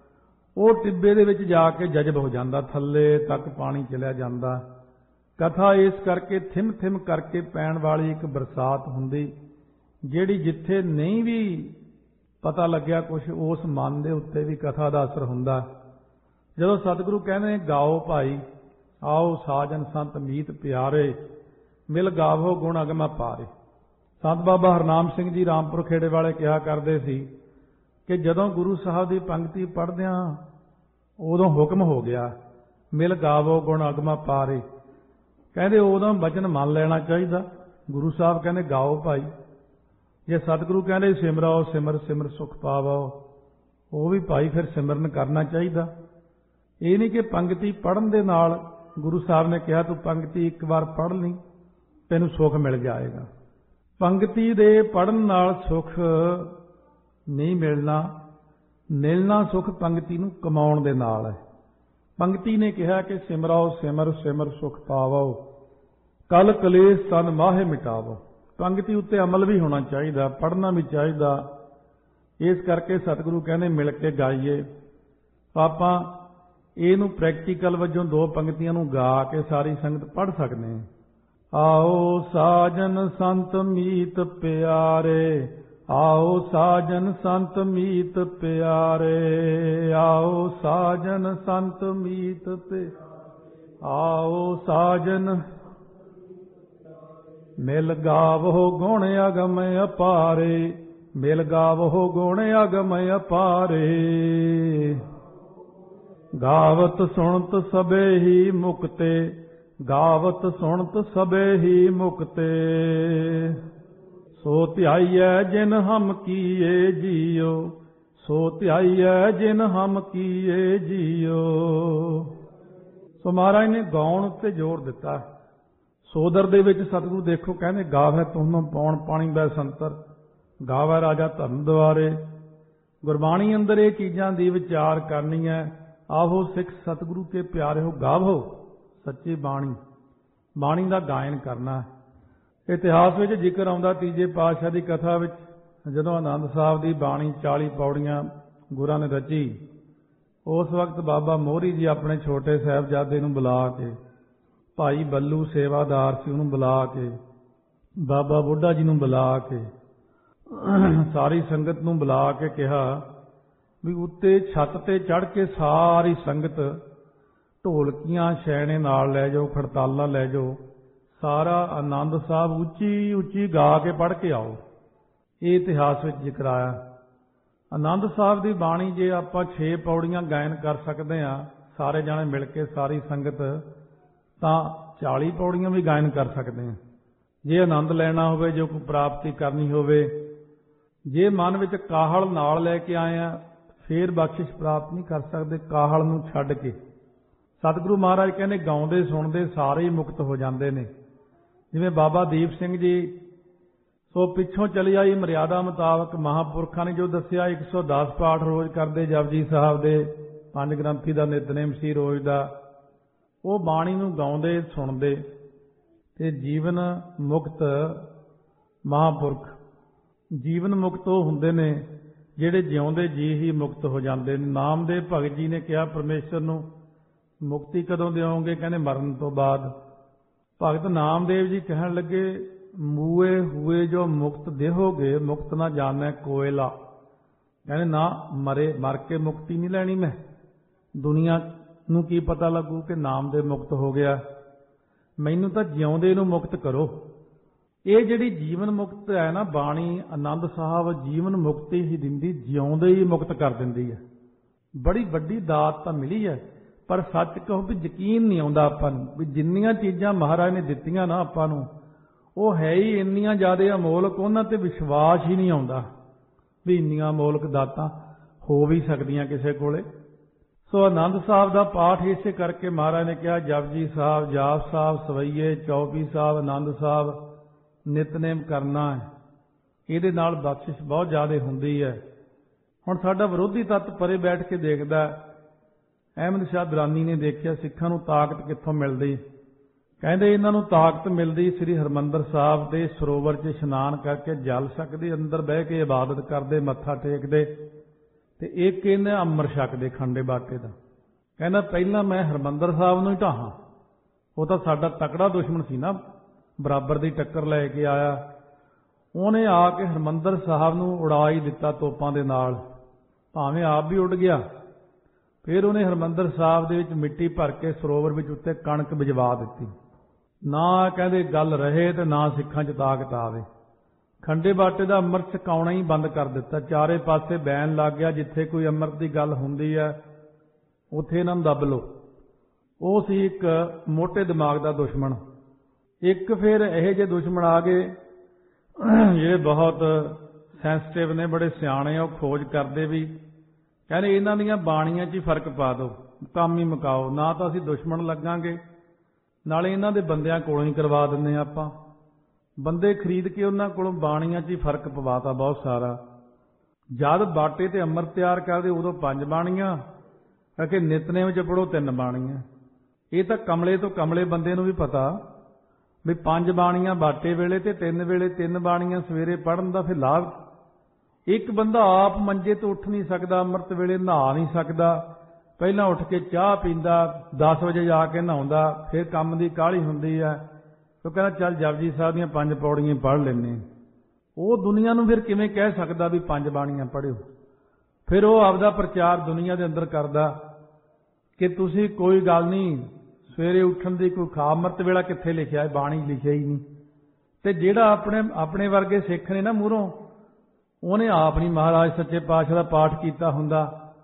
ਉਹ ਟਿੱਬੇ ਦੇ ਵਿੱਚ ਜਾ ਕੇ ਜਜ਼ਬ ਹੋ ਜਾਂਦਾ, ਥੱਲੇ ਤੱਕ ਪਾਣੀ ਚਲਿਆ ਜਾਂਦਾ। ਕਥਾ ਇਸ ਕਰਕੇ ਥਿਮ ਥਿਮ ਕਰਕੇ ਪੈਣ ਵਾਲੀ ਇੱਕ ਬਰਸਾਤ ਹੁੰਦੀ, ਜਿਹੜੀ ਜਿੱਥੇ ਨਹੀਂ ਵੀ ਪਤਾ ਲੱਗਿਆ ਕੁਛ, ਉਸ ਮਨ ਦੇ ਉੱਤੇ ਵੀ ਕਥਾ ਦਾ ਅਸਰ ਹੁੰਦਾ। ਜਦੋਂ ਸਤਿਗੁਰੂ ਕਹਿੰਦੇ ਗਾਓ ਭਾਈ, ਆਓ ਸਾਜਨ ਸੰਤ ਮੀਤ ਪਿਆਰੇ, ਮਿਲ ਗਾਵੋ ਗੁਣ ਅਗਮ ਅਪਾਰੇ। ਸੰਤ ਬਾਬਾ ਹਰਨਾਮ ਸਿੰਘ ਜੀ ਰਾਮਪੁਰ ਖੇੜੇ ਵਾਲੇ ਕਿਹਾ ਕਰਦੇ ਸੀ ਕਿ ਜਦੋਂ ਗੁਰੂ ਸਾਹਿਬ ਦੀ ਪੰਗਤੀ ਪੜ੍ਹਦਿਆਂ ਉਦੋਂ ਹੁਕਮ ਹੋ ਗਿਆ ਮਿਲ ਗਾਵੋ ਗੁਣ ਅਗਮ ਅਪਾਰੇ। ਕਹਿੰਦੇ ਉਦੋਂ ਵਚਨ ਮੰਨ ਲੈਣਾ ਚਾਹੀਦਾ। ਗੁਰੂ ਸਾਹਿਬ ਕਹਿੰਦੇ ਗਾਓ ਭਾਈ, ਜੇ ਸਤਿਗੁਰੂ ਕਹਿੰਦੇ ਸਿਮਰਾਓ ਸਿਮਰ ਸਿਮਰ ਸੁਖ ਪਾਵੋ, ਉਹ ਵੀ ਭਾਈ ਫਿਰ ਸਿਮਰਨ ਕਰਨਾ ਚਾਹੀਦਾ। ਇਹ ਨਹੀਂ ਕਿ ਪੰਗਤੀ ਪੜ੍ਹਨ ਦੇ ਨਾਲ ਗੁਰੂ ਸਾਹਿਬ ਨੇ ਕਿਹਾ ਤੂੰ ਪੰਗਤੀ ਇੱਕ ਵਾਰ ਪੜ੍ਹ ਲਈ ਤੈਨੂੰ ਸੁੱਖ ਮਿਲ ਜਾਏਗਾ। ਪੰਗਤੀ ਦੇ ਪੜ੍ਹਨ ਨਾਲ ਸੁੱਖ ਨਹੀਂ ਮਿਲਣਾ, ਮਿਲਣਾ ਸੁੱਖ ਪੰਗਤੀ ਨੂੰ ਕਮਾਉਣ ਦੇ ਨਾਲ ਹੈ। ਪੰਗਤੀ ਨੇ ਕਿਹਾ ਕਿ ਸਿਮਰਾਓ ਸਿਮਰ ਸਿਮਰ ਸੁਖ ਪਾਵੋ, ਕਲ ਕਲੇਸ਼ ਤਨ ਮਾਹੇ ਮਿਟਾਵੋ। ਪੰਗਤੀ ਉੱਤੇ ਅਮਲ ਵੀ ਹੋਣਾ ਚਾਹੀਦਾ, ਪੜ੍ਹਨਾ ਵੀ ਚਾਹੀਦਾ। ਇਸ ਕਰਕੇ ਸਤਿਗੁਰੂ ਕਹਿੰਦੇ ਮਿਲ ਕੇ ਗਾਈਏ। ਆਪਾਂ ਇਹਨੂੰ ਪ੍ਰੈਕਟੀਕਲ ਵਜੋਂ ਦੋ ਪੰਗਤੀਆਂ ਨੂੰ ਗਾ ਕੇ ਸਾਰੀ ਸੰਗਤ ਪੜ੍ਹ ਸਕਦੇ ਹਾਂ। ਆਓ ਸਾਜਨ ਸੰਤ ਮੀਤ ਪਿਆਰੇ, ਆਓ ਸਾਜਨ ਸੰਤ ਮੀਤ ਪਿਆਰੇ, ਆਓ ਸਾਜਨ ਸੰਤ ਮੀਤ ਪਿਆਰੇ, ਆਓ ਸਾਜਨ ਮਿਲ ਗਾਵੋ ਗੁਣ ਅਗਮ ਅਪਾਰੇ, ਮਿਲ ਗਾਵੋ ਗੁਣ ਅਗਮ ਅਪਾਰੇ। ਗਾਵਤ ਸੁਣਤ ਸਭੇ ਹੀ ਮੁਕਤੇ, ਗਾਵਤ ਸੁਣਤ ਸਭੇ ਹੀ ਮੁਕਤੇ। ਸੋ ਧਿਆਈਐ ਜਿਨ ਹਮ ਕੀਏ ਜੀਓ, ਸੋ ਧਿਆਈਐ ਜਿਨ ਹਮ ਕੀਏ ਜੀਓ। ਸੋ ਮਹਾਰਾਜ ਨੇ ਗਾਉਣ ਉੱਤੇ ਜ਼ੋਰ ਦਿੱਤਾ। ਸੋਦਰ ਦੇ ਵਿੱਚ ਸਤਿਗੁਰੂ ਦੇਖੋ ਕਹਿੰਦੇ ਗਾਵੈ ਤੁਹਨੂੰ ਪੌਣ ਪਾਣੀ ਬੈ ਸੰਤਰ, ਗਾਵੈ ਰਾਜਾ ਧਰਮ ਦੁਆਰੇ। ਗੁਰਬਾਣੀ ਅੰਦਰ ਇਹ ਚੀਜ਼ਾਂ ਦੀ ਵਿਚਾਰ ਕਰਨੀ ਹੈ। ਆਹੋ ਸਿੱਖ ਸਤਿਗੁਰੂ ਕੇ ਪਿਆਰੇ ਹੋ, ਗਾਵੋ ਸੱਚੀ ਬਾਣੀ, ਬਾਣੀ ਦਾ ਗਾਇਨ ਕਰਨਾ। ਇਤਿਹਾਸ ਵਿੱਚ ਜ਼ਿਕਰ ਆਉਂਦਾ ਤੀਜੇ ਪਾਤਸ਼ਾਹ ਦੀ ਕਥਾ ਵਿੱਚ, ਜਦੋਂ ਆਨੰਦ ਸਾਹਿਬ ਦੀ ਬਾਣੀ ਚਾਲੀ ਪੌੜੀਆਂ ਗੁਰਾਂ ਨੇ ਰਚੀ, ਉਸ ਵਕਤ ਬਾਬਾ ਮੋਹਰੀ ਜੀ ਆਪਣੇ ਛੋਟੇ ਸਾਹਿਬਜ਼ਾਦੇ ਨੂੰ ਬੁਲਾ ਕੇ, ਭਾਈ ਬੱਲੂ ਸੇਵਾਦਾਰ ਸੀ ਉਹਨੂੰ ਬੁਲਾ ਕੇ ਬਾਬਾ ਬੁੱਢਾ ਜੀ ਨੂੰ ਬੁਲਾ ਕੇ ਸਾਰੀ ਸੰਗਤ ਨੂੰ ਬੁਲਾ ਕੇ ਕਿਹਾ ਵੀ ਉੱਤੇ ਛੱਤ ਤੇ ਚੜ੍ਹ ਕੇ ਸਾਰੀ ਸੰਗਤ ਢੋਲਕੀਆਂ ਛੈਣੇ ਨਾਲ ਲੈ ਜਾਓ, ਖੜਤਾਲਾਂ ਲੈ ਜਾਓ, ਸਾਰਾ ਆਨੰਦ ਸਾਹਿਬ ਉੱਚੀ ਉੱਚੀ ਗਾ ਕੇ ਪੜ੍ਹ ਕੇ ਆਓ। ਇਹ ਇਤਿਹਾਸ ਵਿੱਚ ਜ਼ਿਕਰ ਆਇਆ। ਆਨੰਦ ਸਾਹਿਬ ਦੀ ਬਾਣੀ ਜੇ ਆਪਾਂ ਛੇ ਪੌੜੀਆਂ ਗਾਇਨ ਕਰ ਸਕਦੇ ਹਾਂ ਸਾਰੇ ਜਾਣੇ ਮਿਲ ਕੇ, ਸਾਰੀ ਸੰਗਤ, ਤਾਂ ਚਾਲੀ ਪੌੜੀਆਂ ਵੀ ਗਾਇਨ ਕਰ ਸਕਦੇ ਹਾਂ। ਜੇ ਆਨੰਦ ਲੈਣਾ ਹੋਵੇ, ਜੋ ਕੋਈ ਪ੍ਰਾਪਤੀ ਕਰਨੀ ਹੋਵੇ, ਜੇ ਮਨ ਵਿੱਚ ਕਾਹਲ ਨਾਲ ਲੈ ਕੇ ਆਏ ਆ ਫੇਰ ਬਖਸ਼ਿਸ਼ ਪ੍ਰਾਪਤ ਨਹੀਂ ਕਰ ਸਕਦੇ। ਕਾਹਲ ਨੂੰ ਛੱਡ ਕੇ ਸਤਿਗੁਰੂ ਮਹਾਰਾਜ ਕਹਿੰਦੇ ਗਾਉਂਦੇ ਸੁਣਦੇ ਸਾਰੇ ਹੀ ਮੁਕਤ ਹੋ ਜਾਂਦੇ ਨੇ। ਜਿਵੇਂ ਬਾਬਾ ਦੀਪ ਸਿੰਘ ਜੀ, ਸੋ ਪਿੱਛੋਂ ਚਲੀ ਆਈ ਮਰਿਆਦਾ ਮੁਤਾਬਕ ਮਹਾਂਪੁਰਖਾਂ ਨੇ ਜੋ ਦੱਸਿਆ, ਇੱਕ ਸੌ ਦਸ ਪਾਠ ਰੋਜ਼ ਕਰਦੇ ਜਪਜੀ ਸਾਹਿਬ ਦੇ, ਪੰਜ ਗ੍ਰੰਥੀ ਦਾ ਨਿਤਨੇਮ ਸੀ ਰੋਜ਼ ਦਾ। ਉਹ ਬਾਣੀ ਨੂੰ ਗਾਉਂਦੇ ਸੁਣਦੇ ਤੇ ਜੀਵਨ ਮੁਕਤ ਮਹਾਂਪੁਰਖ, ਜੀਵਨ ਮੁਕਤ ਉਹ ਹੁੰਦੇ ਨੇ ਜਿਹੜੇ ਜਿਉਂਦੇ ਜੀ ਹੀ ਮੁਕਤ ਹੋ ਜਾਂਦੇ ਨੇ। ਨਾਮਦੇਵ ਭਗਤ ਜੀ ਨੇ ਕਿਹਾ ਪਰਮੇਸ਼ਰ ਨੂੰ, ਮੁਕਤੀ ਕਦੋਂ ਦਿਓਗੇ? ਕਹਿੰਦੇ ਮਰਨ ਤੋਂ ਬਾਅਦ। ਭਗਤ ਨਾਮਦੇਵ ਜੀ ਕਹਿਣ ਲੱਗੇ, ਮੂਏ ਹੋਏ ਜੋ ਮੁਕਤ ਦੇਹੋਗੇ, ਮੁਕਤ ਨਾ ਜਾਣੈ ਕੋਇਲਾ। ਕਹਿੰਦੇ ਨਾ, ਮਰੇ ਮਰ ਕੇ ਮੁਕਤੀ ਨਹੀਂ ਲੈਣੀ ਮੈਂ, ਦੁਨੀਆ ਨੂੰ ਕੀ ਪਤਾ ਲੱਗੂ ਕਿ ਨਾਮਦੇਵ ਮੁਕਤ ਹੋ ਗਿਆ, ਮੈਨੂੰ ਤਾਂ ਜਿਉਂਦੇ ਨੂੰ ਮੁਕਤ ਕਰੋ। ਇਹ ਜਿਹੜੀ ਜੀਵਨ ਮੁਕਤ ਹੈ ਨਾ ਬਾਣੀ, ਆਨੰਦ ਸਾਹਿਬ ਜੀਵਨ ਮੁਕਤੀ ਹੀ ਦਿੰਦੀ, ਜਿਉਂਦੇ ਹੀ ਮੁਕਤ ਕਰ ਦਿੰਦੀ ਹੈ। ਬੜੀ ਵੱਡੀ ਦਾਤ ਤਾਂ ਮਿਲੀ ਹੈ, ਪਰ ਸੱਚ ਕਹੋ ਵੀ ਯਕੀਨ ਨਹੀਂ ਆਉਂਦਾ ਆਪਾਂ ਨੂੰ ਵੀ ਜਿੰਨੀਆਂ ਚੀਜ਼ਾਂ ਮਹਾਰਾਜ ਨੇ ਦਿੱਤੀਆਂ ਨਾ ਆਪਾਂ ਨੂੰ, ਉਹ ਹੈ ਹੀ ਇੰਨੀਆਂ ਜ਼ਿਆਦਾ ਅਮੋਲਕ, ਉਹਨਾਂ ਤੇ ਵਿਸ਼ਵਾਸ ਹੀ ਨਹੀਂ ਆਉਂਦਾ ਵੀ ਇੰਨੀਆਂ ਅਮੋਲਕ ਦਾਤਾਂ ਹੋ ਵੀ ਸਕਦੀਆਂ ਕਿਸੇ ਕੋਲੇ। ਸੋ ਆਨੰਦ ਸਾਹਿਬ ਦਾ ਪਾਠ ਇਸੇ ਕਰਕੇ ਮਹਾਰਾਜ ਨੇ ਕਿਹਾ, ਜਪਜੀ ਸਾਹਿਬ, ਜਾਪ ਸਾਹਿਬ, ਸਵਈਏ, ਚੌਪਈ ਸਾਹਿਬ, ਆਨੰਦ ਸਾਹਿਬ ਨਿਤਨੇਮ ਕਰਨਾ ਹੈ। ਇਹਦੇ ਨਾਲ ਬਖਸ਼ਿਸ਼ ਬਹੁਤ ਜ਼ਿਆਦਾ ਹੁੰਦੀ ਹੈ। ਹੁਣ ਸਾਡਾ ਵਿਰੋਧੀ ਤੱਤ ਪਰੇ ਬੈਠ ਕੇ ਦੇਖਦਾ, ਅਹਿਮਦ ਸ਼ਾਹ ਦੁਰਾਨੀ ਨੇ ਦੇਖਿਆ ਸਿੱਖਾਂ ਨੂੰ ਤਾਕਤ ਕਿੱਥੋਂ ਮਿਲਦੀ। ਕਹਿੰਦੇ ਇਹਨਾਂ ਨੂੰ ਤਾਕਤ ਮਿਲਦੀ ਸ੍ਰੀ ਹਰਿਮੰਦਰ ਸਾਹਿਬ ਦੇ ਸਰੋਵਰ 'ਚ ਇਸ਼ਨਾਨ ਕਰਕੇ, ਜਲ ਛਕਦੇ, ਅੰਦਰ ਬਹਿ ਕੇ ਇਬਾਦਤ ਕਰਦੇ, ਮੱਥਾ ਟੇਕਦੇ, ਤੇ ਇੱਕ ਇਹਨੇ ਅੰਮ੍ਰਿਤ ਛਕਦੇ ਖੰਡੇ ਬਾਟੇ ਦਾ। ਕਹਿੰਦਾ ਪਹਿਲਾਂ ਮੈਂ ਹਰਿਮੰਦਰ ਸਾਹਿਬ ਨੂੰ ਹੀ ਢਾਹਾਂ, ਉਹ ਤਾਂ ਸਾਡਾ ਤਕੜਾ ਦੁਸ਼ਮਣ ਸੀ ਨਾ, ਬਰਾਬਰ ਦੀ ਟੱਕਰ ਲੈ ਕੇ ਆਇਆ। ਉਹਨੇ ਆ ਕੇ ਹਰਿਮੰਦਰ ਸਾਹਿਬ ਨੂੰ ਉਡਾ ਹੀ ਦਿੱਤਾ ਤੋਪਾਂ ਦੇ ਨਾਲ, ਭਾਵੇਂ ਆਪ ਵੀ ਉੱਡ ਗਿਆ। ਫਿਰ ਉਹਨੇ ਹਰਿਮੰਦਰ ਸਾਹਿਬ ਦੇ ਵਿੱਚ ਮਿੱਟੀ ਭਰ ਕੇ ਸਰੋਵਰ ਵਿੱਚ ਉੱਤੇ ਕਣਕ ਬਿਜਵਾ ਦਿੱਤੀ। ਨਾ ਕਹਿੰਦੇ ਗੱਲ ਰਹੇ ਤੇ ਨਾ ਸਿੱਖਾਂ 'ਚ ਤਾਕਤ ਆਵੇ। ਖੰਡੇ ਬਾਟੇ ਦਾ ਅੰਮ੍ਰਿਤ ਛਕਾਉਣਾ ਹੀ ਬੰਦ ਕਰ ਦਿੱਤਾ। ਚਾਰੇ ਪਾਸੇ ਬੈਨ ਲੱਗ ਗਿਆ, ਜਿੱਥੇ ਕੋਈ ਅੰਮ੍ਰਿਤ ਦੀ ਗੱਲ ਹੁੰਦੀ ਹੈ ਉੱਥੇ ਇਹਨਾਂ ਨੂੰ ਦੱਬ ਲਓ। ਉਹ ਸੀ ਇੱਕ ਮੋਟੇ ਦਿਮਾਗ ਦਾ ਦੁਸ਼ਮਣ। ਇੱਕ ਫਿਰ ਇਹੋ ਜਿਹੇ ਦੁਸ਼ਮਣ ਆ ਗਏ ਜਿਹੜੇ ਬਹੁਤ ਸੈਂਸਿਟਿਵ ਨੇ, ਬੜੇ ਸਿਆਣੇ ਆ, ਉਹ ਖੋਜ ਕਰਦੇ ਵੀ, ਕਹਿੰਦੇ ਇਹਨਾਂ ਦੀਆਂ ਬਾਣੀਆਂ 'ਚ ਹੀ ਫਰਕ ਪਾ ਦਿਓ, ਕੰਮ ਹੀ ਮੁਕਾਓ, ਨਾ ਤਾਂ ਅਸੀਂ ਦੁਸ਼ਮਣ ਲੱਗਾਂਗੇ, ਨਾਲੇ ਇਹਨਾਂ ਦੇ ਬੰਦਿਆਂ ਕੋਲੋਂ ਹੀ ਕਰਵਾ ਦਿੰਦੇ ਹਾਂ ਆਪਾਂ। ਬੰਦੇ ਖਰੀਦ ਕੇ ਉਹਨਾਂ ਕੋਲੋਂ ਬਾਣੀਆਂ 'ਚ ਹੀ ਫਰਕ ਪਵਾਤਾ ਬਹੁਤ ਸਾਰਾ। ਜਦ ਬਾਟੇ ਤੇ ਅੰਮ੍ਰਿਤ ਤਿਆਰ ਕਰਦੇ ਉਦੋਂ ਪੰਜ ਬਾਣੀਆਂ, ਕਿ ਨਿਤਨੇਮ 'ਚ ਪੜੋ ਤਿੰਨ ਬਾਣੀਆਂ। ਇਹ ਤਾਂ ਕਮਲੇ ਤੋਂ ਕਮਲੇ ਬੰਦੇ ਨੂੰ ਵੀ ਪਤਾ ਵੀ ਪੰਜ ਬਾਣੀਆਂ ਬਾਟੇ ਵੇਲੇ ਤੇ ਤਿੰਨ ਵੇਲੇ ਤਿੰਨ ਬਾਣੀਆਂ ਸਵੇਰੇ ਪੜ੍ਹਨ ਦਾ ਫਿਰ ਲਾਭ। ਇੱਕ ਬੰਦਾ ਆਪ ਮੰਜੇ ਤੋਂ ਉੱਠ ਨਹੀਂ ਸਕਦਾ, ਅੰਮ੍ਰਿਤ ਵੇਲੇ ਨਹਾ ਨਹੀਂ ਸਕਦਾ, ਪਹਿਲਾਂ ਉੱਠ ਕੇ ਚਾਹ ਪੀਂਦਾ, ਦਸ ਵਜੇ ਜਾ ਕੇ ਨਹਾਉਂਦਾ, ਫਿਰ ਕੰਮ ਦੀ ਕਾਹਲੀ ਹੁੰਦੀ ਹੈ, ਉਹ ਕਹਿੰਦਾ ਚੱਲ ਜਪਜੀ ਸਾਹਿਬ ਦੀਆਂ ਪੰਜ ਪੌੜੀਆਂ ਪੜ੍ਹ ਲੈਂਦੇ। ਉਹ ਦੁਨੀਆ ਨੂੰ ਫਿਰ ਕਿਵੇਂ ਕਹਿ ਸਕਦਾ ਵੀ ਪੰਜ ਬਾਣੀਆਂ ਪੜ੍ਹਿਓ? ਫਿਰ ਉਹ ਆਪਦਾ ਪ੍ਰਚਾਰ ਦੁਨੀਆ ਦੇ ਅੰਦਰ ਕਰਦਾ ਕਿ ਤੁਸੀਂ ਕੋਈ ਗੱਲ ਨਹੀਂ, ਸਵੇਰੇ ਉੱਠਣ ਦੀ ਕੋਈ ਖਾਸ ਅੰਮ੍ਰਿਤ ਵੇਲਾ ਕਿੱਥੇ ਲਿਖਿਆ ਹੈ? ਬਾਣੀ ਲਿਖਿਆ ਹੀ ਨਹੀਂ। ਤੇ ਜਿਹੜਾ ਆਪਣੇ ਆਪਣੇ ਵਰਗੇ ਸਿੱਖ ਨੇ ਨਾ ਮੂਹਰੋਂ, ਉਹਨੇ ਆਪ ਨਹੀਂ ਮਹਾਰਾਜ ਸੱਚੇ ਪਾਤਸ਼ਾਹ ਦਾ ਪਾਠ ਕੀਤਾ ਹੁੰਦਾ,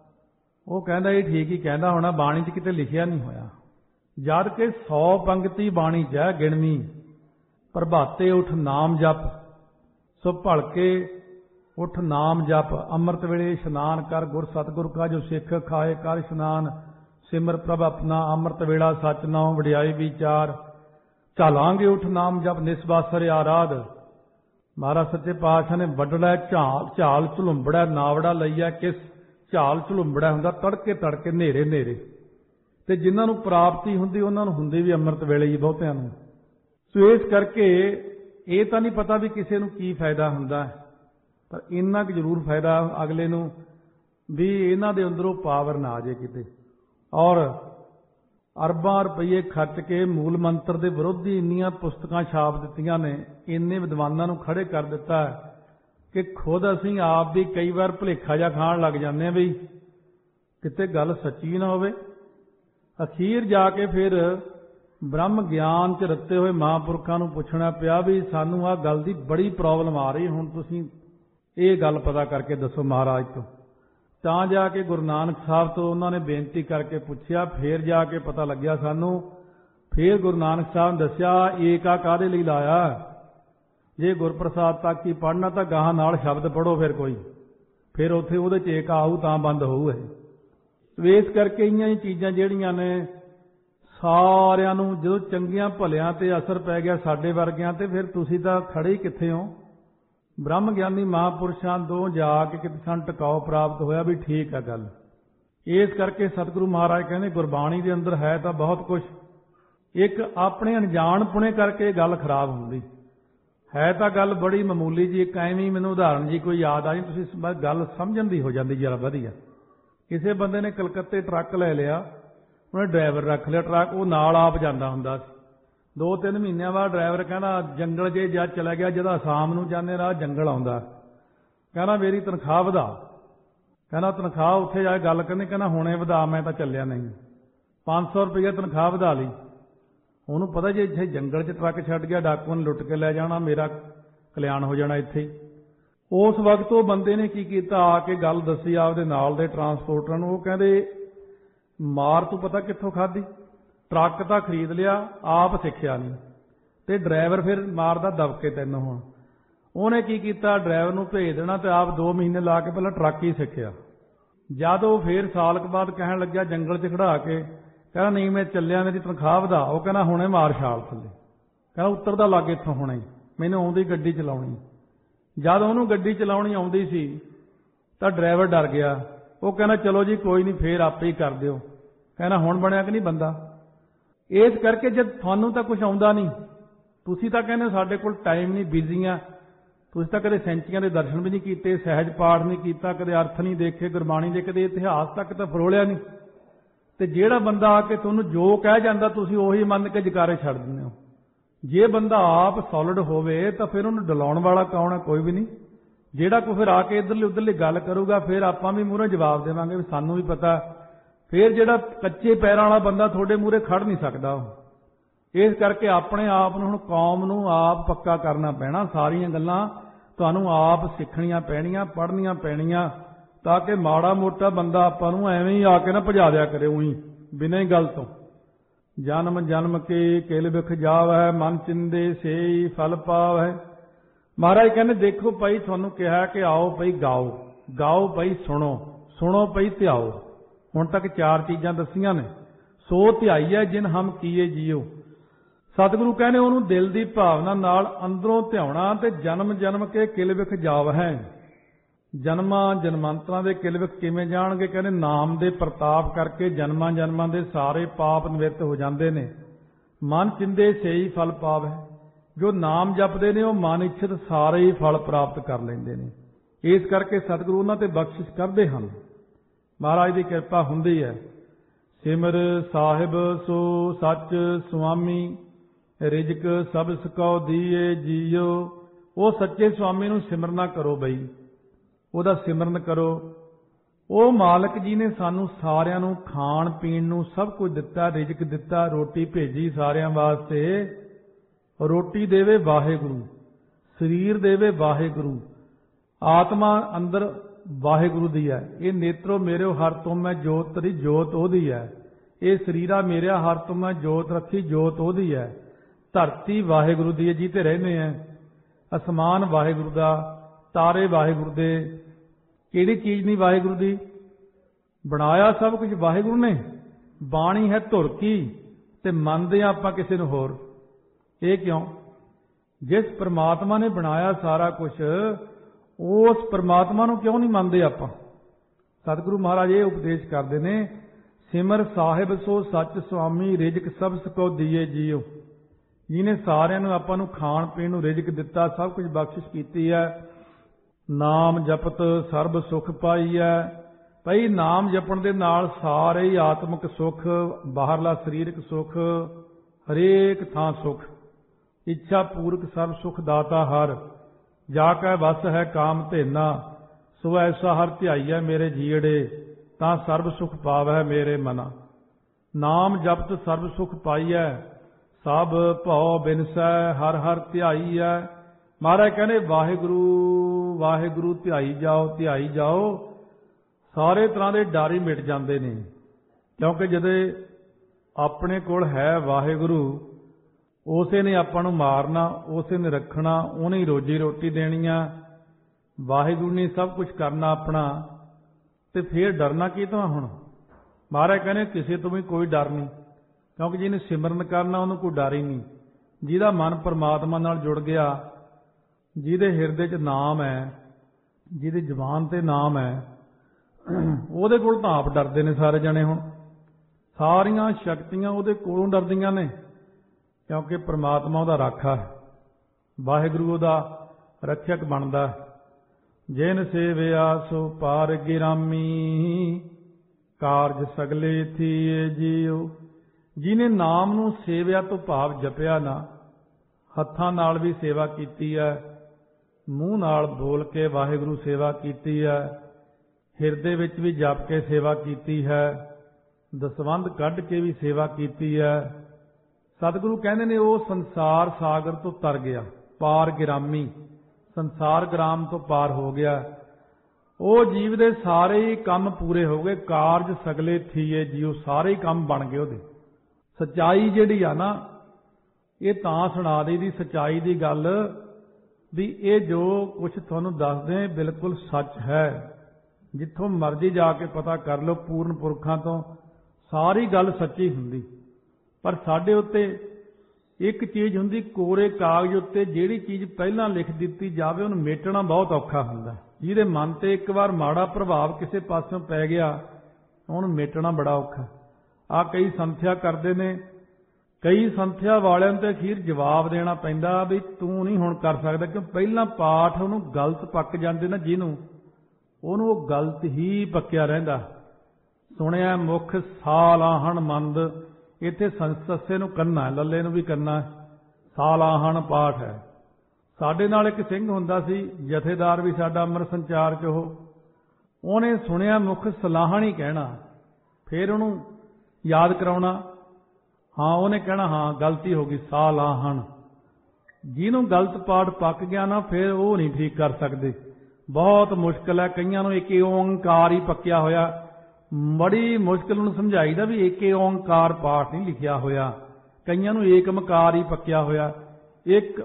ਉਹ ਕਹਿੰਦਾ ਇਹ ਠੀਕ ਹੀ ਕਹਿੰਦਾ ਹੋਣਾ, ਬਾਣੀ 'ਚ ਕਿਤੇ ਲਿਖਿਆ ਨਹੀਂ ਹੋਇਆ। ਜਦ ਕਿ ਸੌ ਪੰਗਤੀ ਬਾਣੀ 'ਚ ਹੈ ਗਿਣਵੀਂ, ਪ੍ਰਭਾਤੇ ਉਠ ਨਾਮ ਜਪ, ਸੋ ਭਲਕੇ ਉਠ ਨਾਮ ਜਪ, ਅੰਮ੍ਰਿਤ ਵੇਲੇ ਇਸ਼ਨਾਨ ਕਰ, ਗੁਰ ਸਤਿਗੁਰ ਕਾ ਜੋ ਸਿੱਖ ਖਾਏ ਕਰ ਇਸ਼ਨਾਨ, ਸਿਮਰ ਪ੍ਰਭ ਆਪਣਾ ਅੰਮ੍ਰਿਤ ਵੇਲਾ ਸੱਚ ਨਾਉ ਵਡਿਆਈ ਵਿਚਾਰ, ਝਾਲਾਂਗੇ ਉਠ ਨਾਮ ਜਪ ਨਿਸਵਾਸਰ ਆਰਾਧ। ਮਹਾਰਾਜ ਸੱਚੇ ਪਾਤਸ਼ਾਹ ਨੇ ਵੱਡੜਾ ਝਾਲ ਝਾਲ ਝਲੁੰਬੜਾ ਨਾਵੜਾ ਲਈਆ, ਕਿਸ ਝਾਲ ਝਲੁੰਬੜਾ ਹੁੰਦਾ ਤੜਕੇ ਤੜਕੇ ਨੇਰੇ ਨੇਰੇ। ਤੇ ਜਿਨ੍ਹਾਂ ਨੂੰ ਪ੍ਰਾਪਤੀ ਹੁੰਦੀ ਉਹਨਾਂ ਨੂੰ ਹੁੰਦੀ ਵੀ ਅੰਮ੍ਰਿਤ ਵੇਲੇ ਹੀ ਬਹੁਤਿਆਂ ਨੂੰ। ਸੋ ਇਸ ਕਰਕੇ ਇਹ ਤਾਂ ਨਹੀਂ ਪਤਾ ਵੀ ਕਿਸੇ ਨੂੰ ਕੀ ਫਾਇਦਾ ਹੁੰਦਾ, ਪਰ ਇੰਨਾ ਕੁ ਜ਼ਰੂਰ ਫਾਇਦਾ ਅਗਲੇ ਨੂੰ ਵੀ ਇਹਨਾਂ ਦੇ ਅੰਦਰੋਂ ਪਾਵਰ ਨਾ ਆ ਜੇ ਕਿਤੇ। ਔਰ ਅਰਬਾਂ ਰੁਪਈਏ ਖਰਚ ਕੇ ਮੂਲ ਮੰਤਰ ਦੇ ਵਿਰੋਧੀ ਇੰਨੀਆਂ ਪੁਸਤਕਾਂ ਛਾਪ ਦਿੱਤੀਆਂ ਨੇ, ਇੰਨੇ ਵਿਦਵਾਨਾਂ ਨੂੰ ਖੜੇ ਕਰ ਦਿੱਤਾ ਕਿ ਖੁਦ ਅਸੀਂ ਆਪ ਵੀ ਕਈ ਵਾਰ ਭੁਲੇਖਾ ਜਿਹਾ ਖਾਣ ਲੱਗ ਜਾਂਦੇ ਹਾਂ ਵੀ ਕਿਤੇ ਗੱਲ ਸੱਚੀ ਨਾ ਹੋਵੇ। ਅਖੀਰ ਜਾ ਕੇ ਫਿਰ ਬ੍ਰਹਮ ਗਿਆਨ 'ਚ ਰੱਤੇ ਹੋਏ ਮਹਾਂਪੁਰਖਾਂ ਨੂੰ ਪੁੱਛਣਾ ਪਿਆ ਵੀ ਸਾਨੂੰ ਆਹ ਗੱਲ ਦੀ ਬੜੀ ਪ੍ਰੋਬਲਮ ਆ ਰਹੀ, ਹੁਣ ਤੁਸੀਂ ਇਹ ਗੱਲ ਪਤਾ ਕਰਕੇ ਦੱਸੋ ਮਹਾਰਾਜ ਤੋਂ। ਤਾਂ ਜਾ ਕੇ ਗੁਰੂ ਨਾਨਕ ਸਾਹਿਬ ਤੋਂ ਉਹਨਾਂ ਨੇ ਬੇਨਤੀ ਕਰਕੇ ਪੁੱਛਿਆ, ਫੇਰ ਜਾ ਕੇ ਪਤਾ ਲੱਗਿਆ ਸਾਨੂੰ। ਫੇਰ ਗੁਰੂ ਨਾਨਕ ਸਾਹਿਬ ਨੇ ਦੱਸਿਆ ਏਕਾ ਕਾਹਦੇ ਲਈ ਲਾਇਆ, ਜੇ ਗੁਰਪ੍ਰਸਾਦ ਤੱਕ ਹੀ ਪੜ੍ਹਨਾ ਤਾਂ ਗਾਹਾਂ ਨਾਲ ਸ਼ਬਦ ਪੜ੍ਹੋ, ਫਿਰ ਕੋਈ ਫਿਰ ਉੱਥੇ ਉਹਦੇ 'ਚ ਏਕਾ ਆਊ ਤਾਂ ਬੰਦ ਹੋਊ ਇਹ। ਇਸ ਕਰਕੇ ਇਹੀਆਂ ਹੀ ਚੀਜ਼ਾਂ ਜਿਹੜੀਆਂ ਨੇ ਸਾਰਿਆਂ ਨੂੰ ਜਦੋਂ ਚੰਗੀਆਂ ਭਲਿਆਂ ਤੇ ਅਸਰ ਪੈ ਗਿਆ ਸਾਡੇ ਵਰਗਿਆਂ ਤੇ, ਫਿਰ ਤੁਸੀਂ ਤਾਂ ਖੜੇ ਹੀ ਕਿੱਥੇ ਹੋ। ਬ੍ਰਹਮ ਗਿਆਨੀ ਮਹਾਂਪੁਰਸ਼ਾਂ ਤੋਂ ਜਾ ਕੇ ਕਿਤੇ ਸਾਨੂੰ ਟਿਕਾਓ ਪ੍ਰਾਪਤ ਹੋਇਆ ਵੀ ਠੀਕ ਹੈ ਗੱਲ। ਇਸ ਕਰਕੇ ਸਤਿਗੁਰੂ ਮਹਾਰਾਜ ਕਹਿੰਦੇ ਗੁਰਬਾਣੀ ਦੇ ਅੰਦਰ ਹੈ ਤਾਂ ਬਹੁਤ ਕੁਝ, ਇੱਕ ਆਪਣੇ ਅਣਜਾਣਪੁਣੇ ਕਰਕੇ ਗੱਲ ਖਰਾਬ ਹੁੰਦੀ ਹੈ। ਤਾਂ ਗੱਲ ਬੜੀ ਮਾਮੂਲੀ ਜੀ, ਇੱਕ ਐਵੇਂ ਮੈਨੂੰ ਉਦਾਹਰਣ ਜੀ ਕੋਈ ਯਾਦ ਆਈ, ਤੁਸੀਂ ਗੱਲ ਸਮਝਣ ਦੀ ਹੋ ਜਾਂਦੀ ਜਰਾ ਵਧੀਆ। ਕਿਸੇ ਬੰਦੇ ਨੇ ਕਲਕੱਤੇ ਟਰੱਕ ਲੈ ਲਿਆ, ਉਹਨੇ ਡਰਾਈਵਰ ਰੱਖ ਲਿਆ ਟਰੱਕ, ਉਹ ਨਾਲ ਆਪ ਜਾਂਦਾ ਹੁੰਦਾ ਸੀ। ਦੋ ਤਿੰਨ ਮਹੀਨਿਆਂ ਬਾਅਦ ਡਰਾਈਵਰ ਕਹਿੰਦਾ ਜੰਗਲ ਜੇ ਜਦ ਚਲਾ ਗਿਆ, ਜਦੋਂ ਅਸਾਮ ਨੂੰ ਜਾਂਦੇ ਰਾਹ ਜੰਗਲ ਆਉਂਦਾ, ਕਹਿੰਦਾ ਮੇਰੀ ਤਨਖਾਹ ਵਧਾ। ਕਹਿੰਦਾ ਤਨਖਾਹ ਉੱਥੇ ਜਾ ਕੇ ਗੱਲ ਕਰਨੀ, ਕਹਿੰਦਾ ਹੁਣੇ ਵਧਾ, ਮੈਂ ਤਾਂ ਚੱਲਿਆ ਨਹੀਂ। ਪੰਜ ਸੌ ਰੁਪਈਆ ਤਨਖਾਹ ਵਧਾ ਲਈ। ਉਹਨੂੰ ਪਤਾ ਜੇ ਇੱਥੇ ਜੰਗਲ 'ਚ ਟਰੱਕ ਛੱਡ ਗਿਆ, ਡਾਕੂਆਂ ਨੇ ਲੁੱਟ ਕੇ ਲੈ ਜਾਣਾ, ਮੇਰਾ ਕਲਿਆਣ ਹੋ ਜਾਣਾ ਇੱਥੇ ਹੀ। ਉਸ ਵਕਤ ਉਹ ਬੰਦੇ ਨੇ ਕੀ ਕੀਤਾ, ਆ ਕੇ ਗੱਲ ਦੱਸੀ ਆਪਦੇ ਨਾਲ ਦੇ ਟਰਾਂਸਪੋਰਟਰਾਂ ਨੂੰ। ਉਹ ਕਹਿੰਦੇ ਮਾਰ ਤੂੰ ਪਤਾ ਕਿੱਥੋਂ ਖਾਧੀ, ਟਰੱਕ ਤਾਂ ਖਰੀਦ ਲਿਆ, ਆਪ ਸਿੱਖਿਆ ਨਹੀਂ, ਤੇ ਡਰਾਈਵਰ ਫਿਰ ਮਾਰਦਾ ਦਬਕੇ ਤੈਨੂੰ। ਹੁਣ ਉਹਨੇ ਕੀ ਕੀਤਾ, ਡਰਾਈਵਰ ਨੂੰ ਭੇਜ ਦੇਣਾ ਤੇ ਆਪ ਦੋ ਮਹੀਨੇ ਲਾ ਕੇ ਪਹਿਲਾਂ ਟਰੱਕ ਹੀ ਸਿੱਖਿਆ। ਜਦ ਉਹ ਫੇਰ ਸਾਲ ਕੁ ਬਾਅਦ ਕਹਿਣ ਲੱਗਿਆ ਜੰਗਲ 'ਚ ਖੜਾ ਕੇ, ਕਹਿੰਦਾ ਨਹੀਂ ਮੈਂ ਚੱਲਿਆ, ਮੇਰੀ ਤਨਖਾਹ ਵਧਾ। ਉਹ ਕਹਿੰਦਾ ਹੁਣੇ ਮਾਰ ਛਾਲ ਥੱਲੇ, ਕਹਿੰਦਾ ਉੱਤਰਦਾ ਲੱਗ ਇੱਥੋਂ ਹੁਣੇ, ਮੈਨੂੰ ਆਉਂਦੀ ਗੱਡੀ ਚਲਾਉਣੀ। ਜਦ ਉਹਨੂੰ ਗੱਡੀ ਚਲਾਉਣੀ ਆਉਂਦੀ ਸੀ ਤਾਂ ਡਰਾਈਵਰ ਡਰ ਗਿਆ। ਉਹ ਕਹਿੰਦਾ ਚਲੋ ਜੀ ਕੋਈ ਨਹੀਂ, ਫੇਰ ਆਪੇ ਹੀ ਕਰ ਦਿਓ। ਕਹਿੰਦਾ ਹੁਣ ਬਣਿਆ ਕਿ ਨਹੀਂ ਬੰਦਾ। ਇਸ ਕਰਕੇ ਜਦ ਤੁਹਾਨੂੰ ਤਾਂ ਕੁਝ ਆਉਂਦਾ ਨਹੀਂ, ਤੁਸੀਂ ਤਾਂ ਕਹਿੰਦੇ ਸਾਡੇ ਕੋਲ ਟਾਈਮ ਨਹੀਂ, ਬਿਜ਼ੀ ਆ, ਤੁਸੀਂ ਤਾਂ ਕਦੇ ਸੈਂਚੀਆਂ ਦੇ ਦਰਸ਼ਨ ਵੀ ਨਹੀਂ ਕੀਤੇ, ਸਹਿਜ ਪਾਠ ਨਹੀਂ ਕੀਤਾ, ਕਦੇ ਅਰਥ ਨਹੀਂ ਦੇਖੇ ਗੁਰਬਾਣੀ ਦੇ, ਕਦੇ ਇਤਿਹਾਸ ਤੱਕ ਤਾਂ ਫਰੋਲਿਆ ਨਹੀਂ। ਤੇ ਜਿਹੜਾ ਬੰਦਾ ਆ ਕੇ ਤੁਹਾਨੂੰ ਜੋ ਕਹਿ ਜਾਂਦਾ ਤੁਸੀਂ ਉਹੀ ਮੰਨ ਕੇ ਜਕਾਰੇ ਛੱਡ ਦਿੰਦੇ ਹੋ। ਜੇ ਬੰਦਾ ਆਪ ਸੋਲਿਡ ਹੋਵੇ ਤਾਂ ਫਿਰ ਉਹਨੂੰ ਡਲਾਉਣ ਵਾਲਾ ਕੌਣ ਹੈ? ਕੋਈ ਵੀ ਨਹੀਂ। ਜਿਹੜਾ ਕੋਈ ਫਿਰ ਆ ਕੇ ਇੱਧਰਲੀ ਉੱਧਰਲੀ ਗੱਲ ਕਰੂਗਾ, ਫਿਰ ਆਪਾਂ ਵੀ ਮੂਹਰੇ ਜਵਾਬ ਦੇਵਾਂਗੇ ਵੀ ਸਾਨੂੰ ਵੀ ਪਤਾ। ਫਿਰ ਜਿਹੜਾ ਕੱਚੇ ਪੈਰਾਂ ਵਾਲਾ ਬੰਦਾ ਤੁਹਾਡੇ ਮੂਹਰੇ ਖੜ ਨਹੀਂ ਸਕਦਾ ਉਹ। ਇਸ ਕਰਕੇ ਆਪਣੇ ਆਪ ਨੂੰ ਹੁਣ ਕੌਮ ਨੂੰ ਆਪ ਪੱਕਾ ਕਰਨਾ ਪੈਣਾ। ਸਾਰੀਆਂ ਗੱਲਾਂ ਤੁਹਾਨੂੰ ਆਪ ਸਿੱਖਣੀਆਂ ਪੈਣੀਆਂ, ਪੜ੍ਹਨੀਆਂ ਪੈਣੀਆਂ, ਤਾਂ ਕਿ ਮਾੜਾ ਮੋਟਾ ਬੰਦਾ ਆਪਾਂ ਨੂੰ ਐਵੇਂ ਹੀ ਆ ਕੇ ਨਾ ਭਜਾ ਦਿਆ ਕਰੇ ਉਹੀ ਬਿਨਾਂ ਹੀ ਗੱਲ ਤੋਂ। ਜਨਮ ਜਨਮ ਕੇ ਕਿਲ ਵਿਖ ਜਾਵੈ, ਮਨ ਚਿੰਦੇ ਸੇਈ ਫਲ ਪਾਵੈ। ਮਹਾਰਾਜ ਕਹਿੰਦੇ ਦੇਖੋ ਭਾਈ, ਤੁਹਾਨੂੰ ਕਿਹਾ ਕਿ ਆਓ ਭਾਈ ਗਾਓ, ਗਾਓ ਭਾਈ ਸੁਣੋ, ਸੁਣੋ ਭਾਈ ਧਿਆਓ। ਹੁਣ ਤੱਕ ਚਾਰ ਚੀਜ਼ਾਂ ਦੱਸੀਆਂ ਨੇ। ਸੋ ਧਿਆਈ ਹੈ ਜਿਨ ਹਮ ਕੀਏ ਜੀਓ। ਸਤਿਗੁਰੂ ਕਹਿੰਦੇ ਉਹਨੂੰ ਦਿਲ ਦੀ ਭਾਵਨਾ ਨਾਲ ਅੰਦਰੋਂ ਧਿਆਉਣਾ ਤੇ ਜਨਮ ਜਨਮ ਕੇ ਕਿਲ ਵਿਖ ਜਾਵੈ। ਜਨਮਾਂ ਜਨਮਾਂਤਰਾਂ ਦੇ ਕਿਲ ਵਿਖ ਕਿਵੇਂ ਜਾਣਗੇ? ਕਹਿੰਦੇ ਨਾਮ ਦੇ ਪ੍ਰਤਾਪ ਕਰਕੇ ਜਨਮਾਂ ਜਨਮਾਂ ਦੇ ਸਾਰੇ ਪਾਪ ਨਿਵਰਤ ਹੋ ਜਾਂਦੇ ਨੇ। ਮਨ ਚਿੰਦੇ ਸੇਈ ਫਲ ਪਾਵੈ। ਜੋ ਨਾਮ ਜਪਦੇ ਨੇ ਉਹ ਮਨ ਇੱਛਤ ਸਾਰੇ ਹੀ ਫਲ ਪ੍ਰਾਪਤ ਕਰ ਲੈਂਦੇ ਨੇ। ਇਸ ਕਰਕੇ ਸਤਿਗੁਰੂ ਉਹਨਾਂ ਤੇ ਬਖਸ਼ਿਸ਼ ਕਰਦੇ ਹਨ। ਮਹਾਰਾਜ ਦੀ ਕਿਰਪਾ ਹੁੰਦੀ ਹੈ। ਸਿਮਰ ਸਾਹਿਬ ਸੋ ਸੱਚ ਸੁਆਮੀ, ਰਿਜਕ ਸਭ ਸਕਉ ਦੀਏ ਜੀਓ। ਉਹ ਸੱਚੇ ਸੁਆਮੀ ਨੂੰ ਸਿਮਰਨਾ ਕਰੋ ਬਈ, ਉਹਦਾ ਸਿਮਰਨ ਕਰੋ। ਉਹ ਮਾਲਕ ਜੀ ਨੇ ਸਾਨੂੰ ਸਾਰਿਆਂ ਨੂੰ ਖਾਣ ਪੀਣ ਨੂੰ ਸਭ ਕੁਝ ਦਿੱਤਾ, ਰਿਜਕ ਦਿੱਤਾ, ਰੋਟੀ ਭੇਜੀ ਸਾਰਿਆਂ ਵਾਸਤੇ। ਰੋਟੀ ਦੇਵੇ ਵਾਹਿਗੁਰੂ, ਸਰੀਰ ਦੇਵੇ ਵਾਹਿਗੁਰੂ, ਆਤਮਾ ਅੰਦਰ ਵਾਹਿਗੁਰੂ ਦੀ ਹੈ। ਇਹ ਨੇਤਰੋ ਮੇਰਿਓ ਹਰ ਤੁਮ ਮੈਂ ਜੋਤ ਤੇਰੀ, ਜੋਤ ਉਹਦੀ ਹੈ। ਇਹ ਸਰੀਰਾ ਮੇਰਿਆ ਹਰ ਤੁਮ ਮੈਂ ਜੋਤ ਰੱਖੀ, ਜੋਤ ਉਹਦੀ ਹੈ। ਧਰਤੀ ਵਾਹਿਗੁਰੂ ਦੀ ਹੈ ਜੀ ਤੇ ਰਹਿੰਦੇ ਆ, ਅਸਮਾਨ ਵਾਹਿਗੁਰੂ ਦਾ, ਤਾਰੇ ਵਾਹਿਗੁਰੂ ਦੇ। ਕਿਹੜੀ ਚੀਜ਼ ਨਹੀਂ ਵਾਹਿਗੁਰੂ ਦੀ? ਬਣਾਇਆ ਸਭ ਕੁਝ ਵਾਹਿਗੁਰੂ ਨੇ। ਬਾਣੀ ਹੈ ਧੁਰ ਕੀ ਤੇ ਮੰਨਦੇ ਆ ਆਪਾਂ ਕਿਸੇ ਨੂੰ ਹੋਰ। ਇਹ ਕਿਉਂ? ਜਿਸ ਪ੍ਰਮਾਤਮਾ ਨੇ ਬਣਾਇਆ ਸਾਰਾ ਕੁਝ, ਉਸ ਪ੍ਰਮਾਤਮਾ ਨੂੰ ਕਿਉਂ ਨਹੀਂ ਮੰਨਦੇ ਆਪਾਂ? ਸਤਿਗੁਰੂ ਮਹਾਰਾਜ ਇਹ ਉਪਦੇਸ਼ ਕਰਦੇ ਨੇ, ਸਿਮਰ ਸਾਹਿਬ ਸੋ ਸੱਚ ਸੁਆਮੀ, ਰਿਜਕ ਸਭ ਸਕੋ ਦੀਏ ਜੀਓ। ਜਿਹਨੇ ਸਾਰਿਆਂ ਨੂੰ ਆਪਾਂ ਨੂੰ ਖਾਣ ਪੀਣ ਨੂੰ ਰਿਜਕ ਦਿੱਤਾ, ਸਭ ਕੁਝ ਬਖਸ਼ਿਸ਼ ਕੀਤੀ ਹੈ। ਨਾਮ ਜਪਤ ਸਰਬ ਸੁਖ ਪਾਈਐ, ਭਈ ਨਾਮ ਜਪਣ ਦੇ ਨਾਲ ਸਾਰੇ ਹੀ ਆਤਮਿਕ ਸੁੱਖ, ਬਾਹਰਲਾ ਸਰੀਰਕ ਸੁੱਖ, ਹਰੇਕ ਥਾਂ ਸੁੱਖ, ਇੱਛਾ ਪੂਰਕ ਸਭ ਸੁਖ ਦਾਤਾ ਹਰ, ਜਾ ਕੈ ਵਸ ਹੈ ਕਾਮ ਧੇਨਾ, ਸੋ ਐਸਾ ਹਰ ਧਿਆਈਐ ਮੇਰੇ ਜੀੜੇ, ਤਾਂ ਸਰਬ ਸੁਖ ਪਾਵੈ ਮੇਰੇ ਮਨਾ। ਨਾਮ ਜਪਤ ਸਰਬ ਸੁਖ ਪਾਈਐ, ਸਭ ਭਉ ਬਿਨਸੈ, ਹਰ ਹਰ ਧਿਆਈਐ। ਮਹਾਰਾਜ ਕਹਿੰਦੇ ਵਾਹਿਗੁਰੂ ਵਾਹਿਗੁਰੂ ਧਿਆਈ ਜਾਓ, ਧਿਆਈ ਜਾਓ, ਸਾਰੇ ਤਰ੍ਹਾਂ ਦੇ ਡਰ ਹੀ ਮਿਟ ਜਾਂਦੇ ਨੇ। ਕਿਉਂਕਿ ਜਦੋਂ ਆਪਣੇ ਕੋਲ ਹੈ ਵਾਹਿਗੁਰੂ, ਉਸੇ ਨੇ ਆਪਾਂ ਨੂੰ ਮਾਰਨਾ, ਉਸੇ ਨੇ ਰੱਖਣਾ, ਉਹਨੇ ਹੀ ਰੋਜੀ ਰੋਟੀ ਦੇਣੀ ਆ, ਵਾਹਿਗੁਰੂ ਨੇ ਸਭ ਕੁਝ ਕਰਨਾ ਆਪਣਾ, ਤੇ ਫੇਰ ਡਰਨਾ ਕੀ ਤੋਂ ਹੁਣ। ਮਹਾਰਾਜ ਕਹਿੰਦੇ ਕਿਸੇ ਤੋਂ ਵੀ ਕੋਈ ਡਰ ਨਹੀਂ, ਕਿਉਂਕਿ ਜਿਹਨੇ ਸਿਮਰਨ ਕਰਨਾ ਉਹਨੂੰ ਕੋਈ ਡਰ ਹੀ ਨਹੀਂ। ਜਿਹਦਾ ਮਨ ਪਰਮਾਤਮਾ ਨਾਲ ਜੁੜ ਗਿਆ, ਜਿਹਦੇ ਹਿਰਦੇ 'ਚ ਨਾਮ ਹੈ, ਜਿਹਦੀ ਜ਼ੁਬਾਨ ਤੇ ਨਾਮ ਹੈ, ਉਹਦੇ ਕੋਲ ਤਾਂ ਆਪ ਡਰਦੇ ਨੇ ਸਾਰੇ ਜਣੇ। ਹੁਣ ਸਾਰੀਆਂ ਸ਼ਕਤੀਆਂ ਉਹਦੇ ਕੋਲੋਂ ਡਰਦੀਆਂ ਨੇ, ਕਿਉਂਕਿ ਪਰਮਾਤਮਾ ਉਹਦਾ ਰਾਖਾ ਹੈ, ਵਾਹਿਗੁਰੂ ਉਹਦਾ ਰੱਖਿਅਕ ਬਣਦਾ। ਜਿਨ ਸੇਵਿਆ ਸੋ ਪਾਰ ਗਿਰਾਮੀ, ਕਾਰਜ ਸਗਲੇ ਥੀਏ ਜੀਉ। ਜਿਹਨੇ ਨਾਮ ਨੂੰ ਸੇਵਿਆ ਤੋਂ ਭਾਵ ਜਪਿਆ ਨਾ, ਹੱਥਾਂ ਨਾਲ ਵੀ ਸੇਵਾ ਕੀਤੀ ਹੈ, ਮੂੰਹ ਨਾਲ ਬੋਲ ਕੇ ਵਾਹਿਗੁਰੂ ਸੇਵਾ ਕੀਤੀ ਹੈ, ਹਿਰਦੇ ਵਿੱਚ ਵੀ ਜਪ ਕੇ ਸੇਵਾ ਕੀਤੀ ਹੈ, ਦਸਵੰਧ ਕੱਢ ਕੇ ਵੀ ਸੇਵਾ ਕੀਤੀ ਹੈ। ਸਤਿਗੁਰੂ ਕਹਿੰਦੇ ਨੇ ਉਹ ਸੰਸਾਰ ਸਾਗਰ ਤੋਂ ਤਰ ਗਿਆ, ਪਾਰ ਗਿਰਾਮੀ, ਸੰਸਾਰ ਗ੍ਰਾਮ ਤੋਂ ਪਾਰ ਹੋ ਗਿਆ। ਉਹ ਜੀਵ ਦੇ ਸਾਰੇ ਹੀ ਕੰਮ ਪੂਰੇ ਹੋ ਗਏ, ਕਾਰਜ ਸਗਲੇ ਥੀਏ ਜੀਓ, ਸਾਰੇ ਹੀ ਕੰਮ ਬਣ ਗਏ ਉਹਦੇ। ਸੱਚਾਈ ਜਿਹੜੀ ਆ ਨਾ, ਇਹ ਤਾਂ ਸੁਣਾ ਦੇਈ ਦੀ ਸੱਚਾਈ ਦੀ ਗੱਲ ਵੀ ਇਹ ਜੋ ਕੁਝ ਤੁਹਾਨੂੰ ਦੱਸਦੇ ਬਿਲਕੁਲ ਸੱਚ ਹੈ। ਜਿੱਥੋਂ ਮਰਜ਼ੀ ਜਾ ਕੇ ਪਤਾ ਕਰ ਲਓ, ਪੂਰਨ ਪੁਰਖਾਂ ਤੋਂ ਸਾਰੀ ਗੱਲ ਸੱਚੀ ਹੁੰਦੀ। ਪਰ ਸਾਡੇ ਉੱਤੇ ਇੱਕ ਚੀਜ਼ ਹੁੰਦੀ, ਕੋਰੇ ਕਾਗਜ਼ ਉੱਤੇ ਜਿਹੜੀ ਚੀਜ਼ ਪਹਿਲਾਂ ਲਿਖ ਦਿੱਤੀ ਜਾਵੇ ਉਹਨੂੰ ਮੇਟਣਾ ਬਹੁਤ ਔਖਾ ਹੁੰਦਾ। ਜਿਹਦੇ ਮਨ ਤੇ ਇੱਕ ਵਾਰ ਮਾੜਾ ਪ੍ਰਭਾਵ ਕਿਸੇ ਪਾਸਿਓਂ ਪੈ ਗਿਆ, ਉਹਨੂੰ ਮੇਟਣਾ ਬੜਾ ਔਖਾ। ਆ ਕਈ ਸੰਥਿਆ ਕਰਦੇ ਨੇ, ਕਈ ਸੰਥਿਆ ਵਾਲਿਆਂ ਨੂੰ ਤੇ ਅਖੀਰ ਜਵਾਬ ਦੇਣਾ ਪੈਂਦਾ ਵੀ ਤੂੰ ਨਹੀਂ ਹੁਣ ਕਰ ਸਕਦਾ, ਕਿਉਂ ਪਹਿਲਾਂ ਪਾਠ ਉਹਨੂੰ ਗਲਤ ਪੱਕ ਜਾਂਦੇ ਨਾ, ਜਿਹਨੂੰ ਉਹਨੂੰ ਉਹ ਗਲਤ ਹੀ ਪੱਕਿਆ ਰਹਿੰਦਾ। ਸੁਣਿਆ ਮੁਖ ਸਾਲਾਹਣ ਮੰਦ, ਇੱਥੇ ਸੰਸਸੇ ਨੂੰ ਕੰਨਾ, ਲੱਲੇ ਨੂੰ ਵੀ ਕੰਨਾ, ਸਾਲਾਹਣ ਪਾਠ ਹੈ। ਸਾਡੇ ਨਾਲ ਇੱਕ ਸਿੰਘ ਹੁੰਦਾ ਸੀ, ਜਥੇਦਾਰ ਵੀ ਸਾਡਾ ਅੰਮ੍ਰਿਤ ਸੰਚਾਰ 'ਚ, ਉਹ ਉਹਨੇ ਸੁਣਿਆ ਮੁਖ ਸਲਾਹਣ ਹੀ ਕਹਿਣਾ, ਫਿਰ ਉਹਨੂੰ ਯਾਦ ਕਰਾਉਣਾ, ਹਾਂ ਉਹਨੇ ਕਹਿਣਾ ਹਾਂ ਗਲਤੀ ਹੋ ਗਈ, ਸਾਲਾਹਣ। ਜਿਹਨੂੰ ਗਲਤ ਪਾਠ ਪੱਕ ਗਿਆ ਨਾ, ਫਿਰ ਉਹ ਨਹੀਂ ਠੀਕ ਕਰ ਸਕਦੇ, ਬਹੁਤ ਮੁਸ਼ਕਿਲ ਹੈ। ਕਈਆਂ ਨੂੰ ਇੱਕ ਓਂਕਾਰ ਹੀ ਪੱਕਿਆ ਹੋਇਆ, ਬੜੀ ਮੁਸ਼ਕਿਲ ਨੂੰ ਸਮਝਾਈਦਾ ਵੀ ਇੱਕ ਓਂਕਾਰ ਪਾਠ ਨਹੀਂ ਲਿਖਿਆ ਹੋਇਆ, ਕਈਆਂ ਨੂੰ ਏਕਮਕਾਰ ਹੀ ਪੱਕਿਆ ਹੋਇਆ, ਇੱਕ